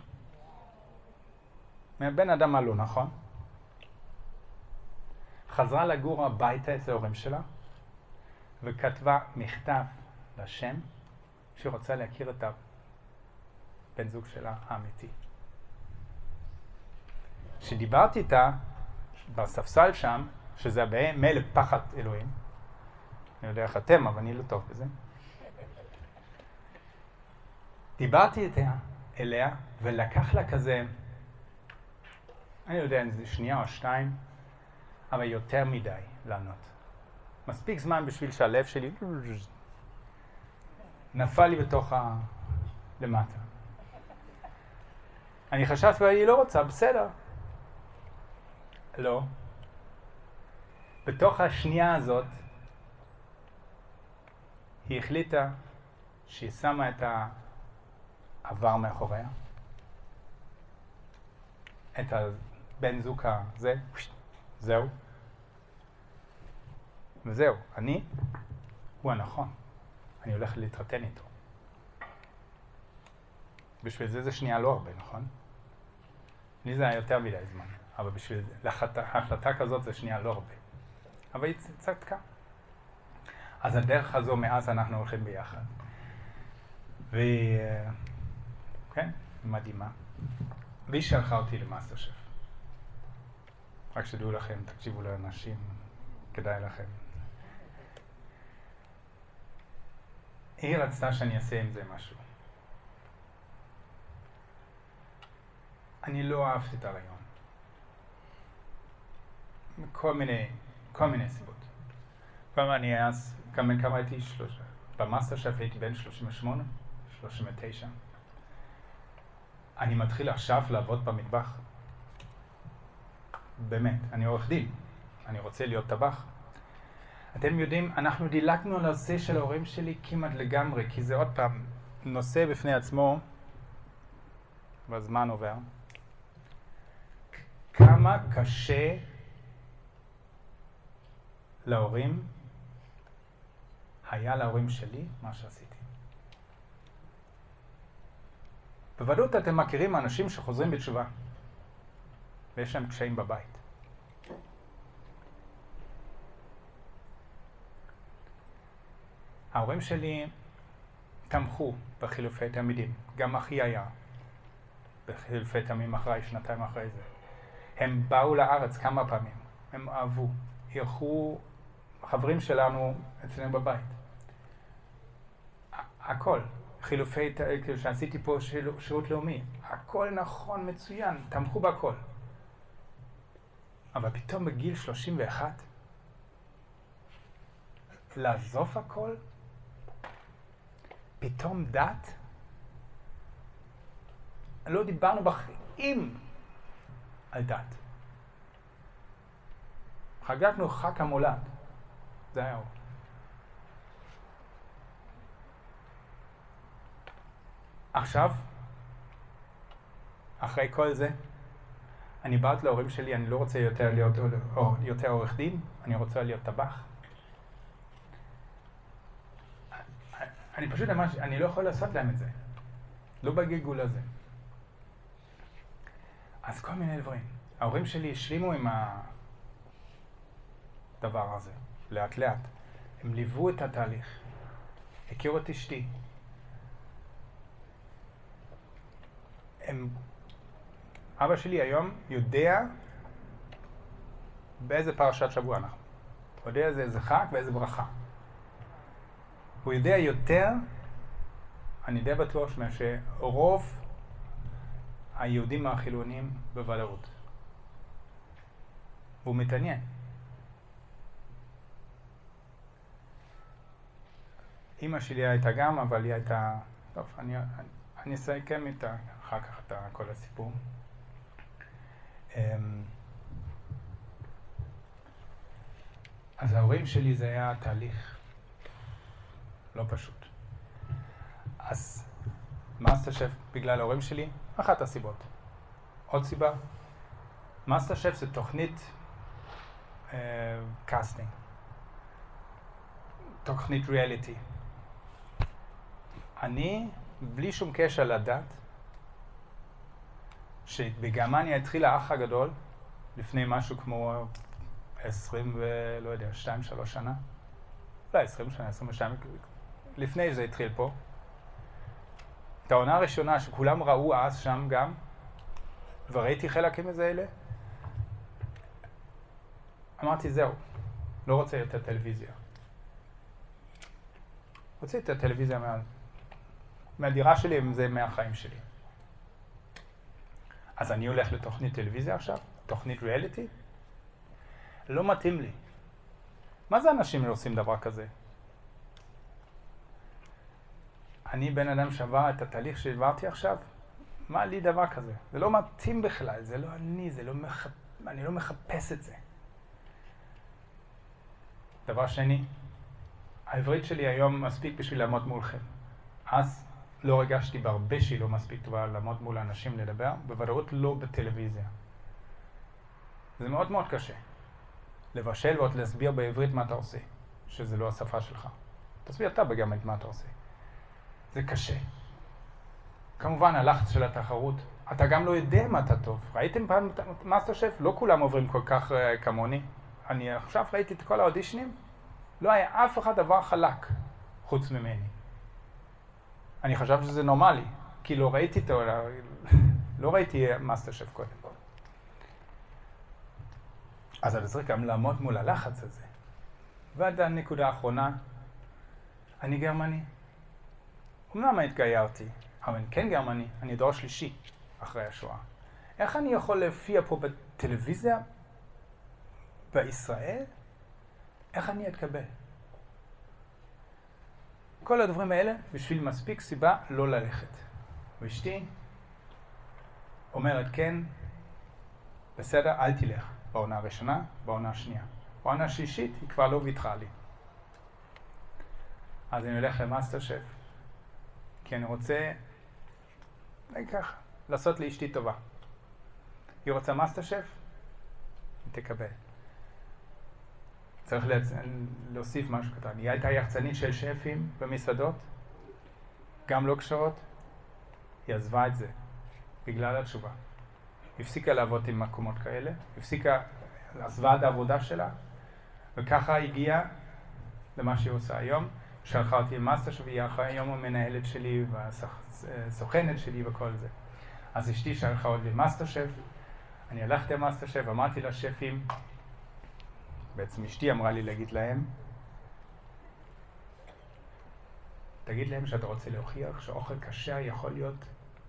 Speaker 1: מהבן אדם הלא נכון, חזרה לגור הביתה אצל ההורים שלה, וכתבה מכתב לשם, שהיא רוצה להכיר את הבן זוג שלה האמיתי. כשדיברתי איתה בספסל שם, שזה מילא פחד אלוהים, אני יודע איך אתם, אבל אני לא טוב בזה, דיברתי איתה, אליה, ולקח לה כזה, אני יודע אם זה שנייה או שתיים, אבל יותר מדי לענות. מספיק זמן בשביל שהלב שלי נפל לי בתוך ה... למטה. אני חשבתי, היא לא רוצה, בסדר. לא. בתוך השנייה הזאת, היא החליטה שהיא שמה את העבר מאחוריה, את הבן זוג הזה, זהו. וזהו, אני, הוא הנכון. אני הולך להתחתן איתו. בשביל זה זה שנייה לא הרבה, נכון? לי זה היה יותר מדי זמן, אבל בשביל ההחלטה כזאת זה שנייה לא הרבה. אבל היא צדקה. אז הדרך הזו מאז אנחנו הולכים ביחד. וכן, מדהימה. והיא שלחה אותי למאסטר שף. רק שתדעו לכם, תקשיבו לאנשים, כדאי לכם. היא רצתה שאני אעשה עם זה משהו. אני לא אהבתי את הרעיון. מכל מיני, כל מיני סיבות. כלומר, אני אז, כמה, כמה הייתי? שלושה. במאסטר שף הייתי בין שלושים ושמונה, שלושים ותשע. אני מתחיל עכשיו לעבוד במטבח. באמת, אני עורך דין. אני רוצה להיות טבח. אתם יודעים, אנחנו דילגנו על הנושא של ההורים שלי כמעט לגמרי, כי זה עוד פעם נושא בפני עצמו, והזמן עובר. כמה קשה להורים היה להורים שלי מה שעשיתי. בוודאות אתם מכירים אנשים שחוזרים בתשובה, ויש להם קשיים בבית. ההורים שלי תמכו בחילופי תלמידים, גם אחי היה בחילופי תלמידים אחרי, שנתיים אחרי זה. הם באו לארץ כמה פעמים, הם אהבו, אירחו חברים שלנו אצלנו בבית. הכל, חילופי, כאילו שעשיתי פה שירות לאומי, הכל נכון, מצוין, תמכו בהכל. אבל פתאום בגיל שלושים ואחת, לעזוב הכל, פתאום דת, לא דיברנו בחיים על דת. חגגנו חג המולד, זה היה הוא. עכשיו, אחרי כל זה, אני באת להורים שלי, אני לא רוצה יותר להיות או, יותר עורך דין, אני רוצה להיות טבח. אני פשוט אמר, אני לא יכול לעשות להם את זה. לא בגלגול הזה. אז כל מיני דברים. ההורים שלי השלימו עם הדבר הזה, לאט לאט. הם ליוו את התהליך. הכירו את אשתי. הם... אבא שלי היום יודע באיזה פרשת שבוע אנחנו. הוא יודע איזה חג ואיזה ברכה. הוא יודע יותר, אני די בטוח, שרוב היהודים החילונים בוודאות. והוא מתעניין. אמא שלי הייתה גם, אבל היא הייתה... טוב, אני, אני, אני אסכם איתה אחר כך את כל הסיפור. אז ההורים שלי זה היה תהליך לא פשוט. אז מאסטר שף בגלל ההורים שלי, אחת הסיבות. עוד סיבה, מאסטר שף זה תוכנית אה, קאסטינג. תוכנית ריאליטי. אני, בלי שום קשר לדת, שבגרמניה התחילה האח הגדול, לפני משהו כמו עשרים ולא יודע, שתיים, שלוש שנה. אולי עשרים שנה, עשרים ושתיים, לפני זה התחיל פה. את העונה הראשונה שכולם ראו אז שם גם, וראיתי חלקים מזה אלה, אמרתי זהו, לא רוצה יותר טלוויזיה. רוצה את הטלוויזיה מה... מהדירה שלי, אם זה מהחיים שלי. אז אני הולך לתוכנית טלוויזיה עכשיו, תוכנית ריאליטי. לא מתאים לי. מה זה אנשים שעושים דבר כזה? אני בן אדם שעבר את התהליך שעברתי עכשיו, מה לי דבר כזה? זה לא מתאים בכלל, זה לא אני, זה לא מחפ... אני לא מחפש את זה. דבר שני, העברית שלי היום מספיק בשביל לעמוד מולכם. אז לא הרגשתי בהרבה שהיא לא מספיק טובה לעמוד מול אנשים לדבר, בוודאות לא בטלוויזיה. זה מאוד מאוד קשה. לבשל ועוד להסביר בעברית מה אתה עושה, שזה לא השפה שלך. תסביר אתה בגרמנית מה אתה עושה. זה קשה. כמובן, הלחץ של התחרות, אתה גם לא יודע מה אתה טוב. ראיתם פעם מאסטר שף? לא כולם עוברים כל כך uh, כמוני. אני עכשיו ראיתי את כל האודישנים, לא היה אף אחד דבר חלק חוץ ממני. אני חשב שזה נורמלי, כי לא ראיתי אותו, לא ראיתי מאסטר שף קודם. אז אני צריך גם לעמוד מול הלחץ הזה. ועד הנקודה האחרונה, אני גרמני. אמנם התגיירתי, אבל אני כן גרמני, אני דור שלישי אחרי השואה. איך אני יכול להופיע פה בטלוויזיה בישראל? איך אני אתקבל? כל הדברים האלה בשביל מספיק סיבה לא ללכת. ואשתי אומרת כן, בסדר, אל תלך. בעונה הראשונה, בעונה השנייה. בעונה השלישית היא כבר לא ויתרה לי. אז אני הולך למאסטר שף, כי אני רוצה, ככה, לעשות לאשתי טובה. היא רוצה מאסטר שף? היא תקבל. צריך להוסיף משהו קטן. היא הייתה יחצנית של שפים במסעדות, גם לא קשרות. היא עזבה את זה בגלל התשובה. היא הפסיקה לעבוד עם מקומות כאלה, הפסיקה, עזבה את העבודה שלה, וככה הגיעה למה שהיא עושה היום. שלחה אותי למאסטר שף, והיא היום המנהלת שלי והסוכנת שלי וכל זה. אז אשתי שלחה אותי למאסטר שף, אני הלכתי למאסטר שף, אמרתי לשפים, בעצם אשתי אמרה לי להגיד להם, תגיד להם שאתה רוצה להוכיח שאוכל כשר יכול להיות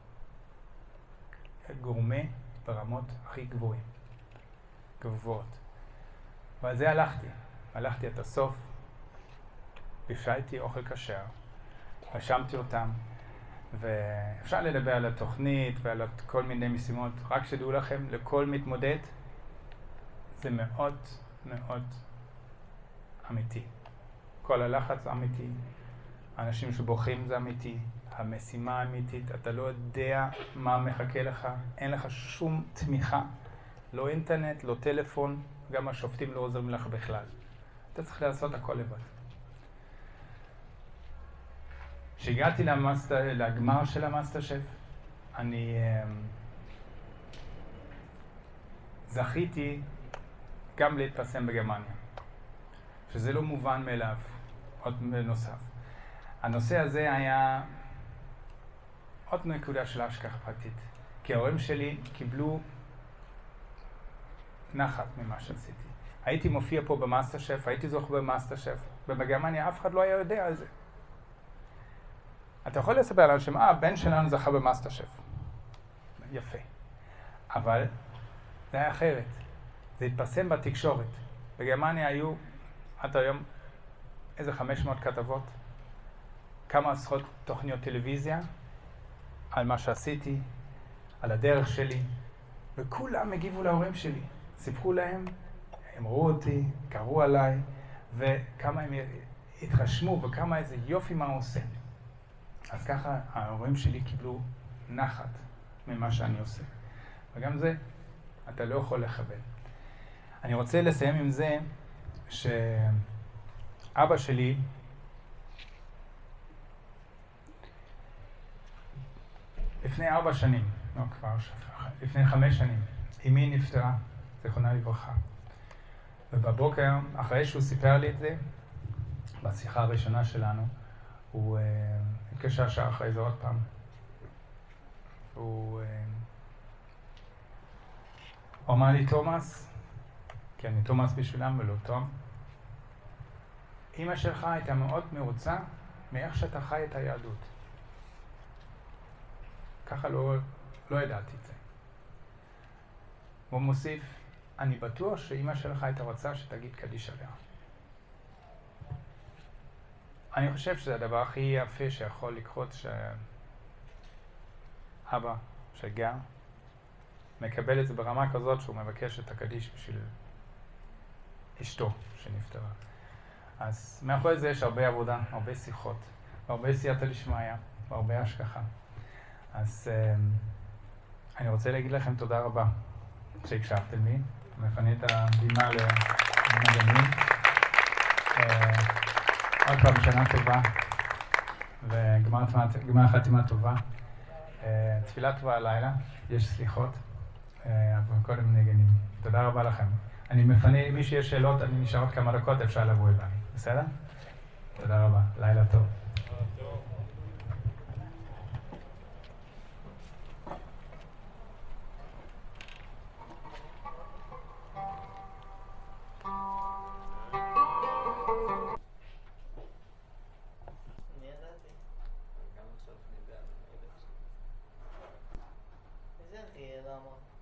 Speaker 1: גורמה ברמות הכי גבוהים, גבוהות. ועל זה הלכתי, הלכתי עד הסוף, בישלתי אוכל כשר, רשמתי אותם, ואפשר לדבר על התוכנית ועל כל מיני משימות, רק שדעו לכם, לכל מתמודד זה מאוד מאוד אמיתי. כל הלחץ אמיתי, האנשים שבוכים זה אמיתי, המשימה אמיתית, אתה לא יודע מה מחכה לך, אין לך שום תמיכה, לא אינטרנט, לא טלפון, גם השופטים לא עוזרים לך בכלל. אתה צריך לעשות הכל לבד. כשהגעתי למאסטר, לגמר של המאסטר שף, אני זכיתי גם להתפרסם בגרמניה, שזה לא מובן מאליו, עוד נוסף. הנושא הזה היה עוד נקודה של השגחה פרטית, כי ההורים שלי קיבלו נחת ממה שעשיתי. הייתי מופיע פה במאסטר שף, הייתי זוכה במאסטר שף, ובגרמניה אף אחד לא היה יודע על זה. אתה יכול לספר לאנשים, אה, הבן שלנו זכה במאסטר שף. יפה. אבל זה היה אחרת. זה התפרסם בתקשורת. בגרמניה היו עד היום איזה חמש מאות כתבות, כמה עשרות תוכניות טלוויזיה על מה שעשיתי, על הדרך שלי, וכולם הגיבו להורים שלי. סיפרו להם, אמרו אותי, קראו עליי, וכמה הם התרשמו וכמה איזה יופי מה הוא עושה. אז ככה ההורים שלי קיבלו נחת ממה שאני עושה. וגם זה, אתה לא יכול לכבל. אני רוצה לסיים עם זה שאבא שלי לפני ארבע שנים, לא כבר, לפני חמש שנים, אמי נפטרה, זיכרונה לברכה. ובבוקר, אחרי שהוא סיפר לי את זה, בשיחה הראשונה שלנו, הוא uh, התקשר שעה אחרי זה עוד פעם. הוא uh, אמר לי, תומאס, כי אני תומאס בשבילם ולא תום, אמא שלך הייתה מאוד מרוצה מאיך שאתה חי את היהדות. ככה לא, לא ידעתי את זה. הוא מוסיף, אני בטוח שאמא שלך הייתה רוצה שתגיד קדיש עליה. אני חושב שזה הדבר הכי יפה שיכול לקרות, שאבא שגר מקבל את זה ברמה כזאת שהוא מבקש את הקדיש בשביל אשתו שנפטרה. אז מאחורי זה יש הרבה עבודה, הרבה שיחות, הרבה סייעתא דשמיא, והרבה השגחה. אז uh, אני רוצה להגיד לכם תודה רבה שהקשבתם לי. מפנה את הבימה למדענים. Uh, עוד פעם שנה טובה וגמר חתימה טובה. Uh, תפילה טובה הלילה, יש סליחות, uh, אבל קודם נגנים. תודה רבה לכם. אני מפנה, מי שיש שאלות, אני נשאר עוד כמה דקות, אפשר לבוא אליי. בסדר? תודה רבה. לילה טוב.
Speaker 6: איזה אחי, למה?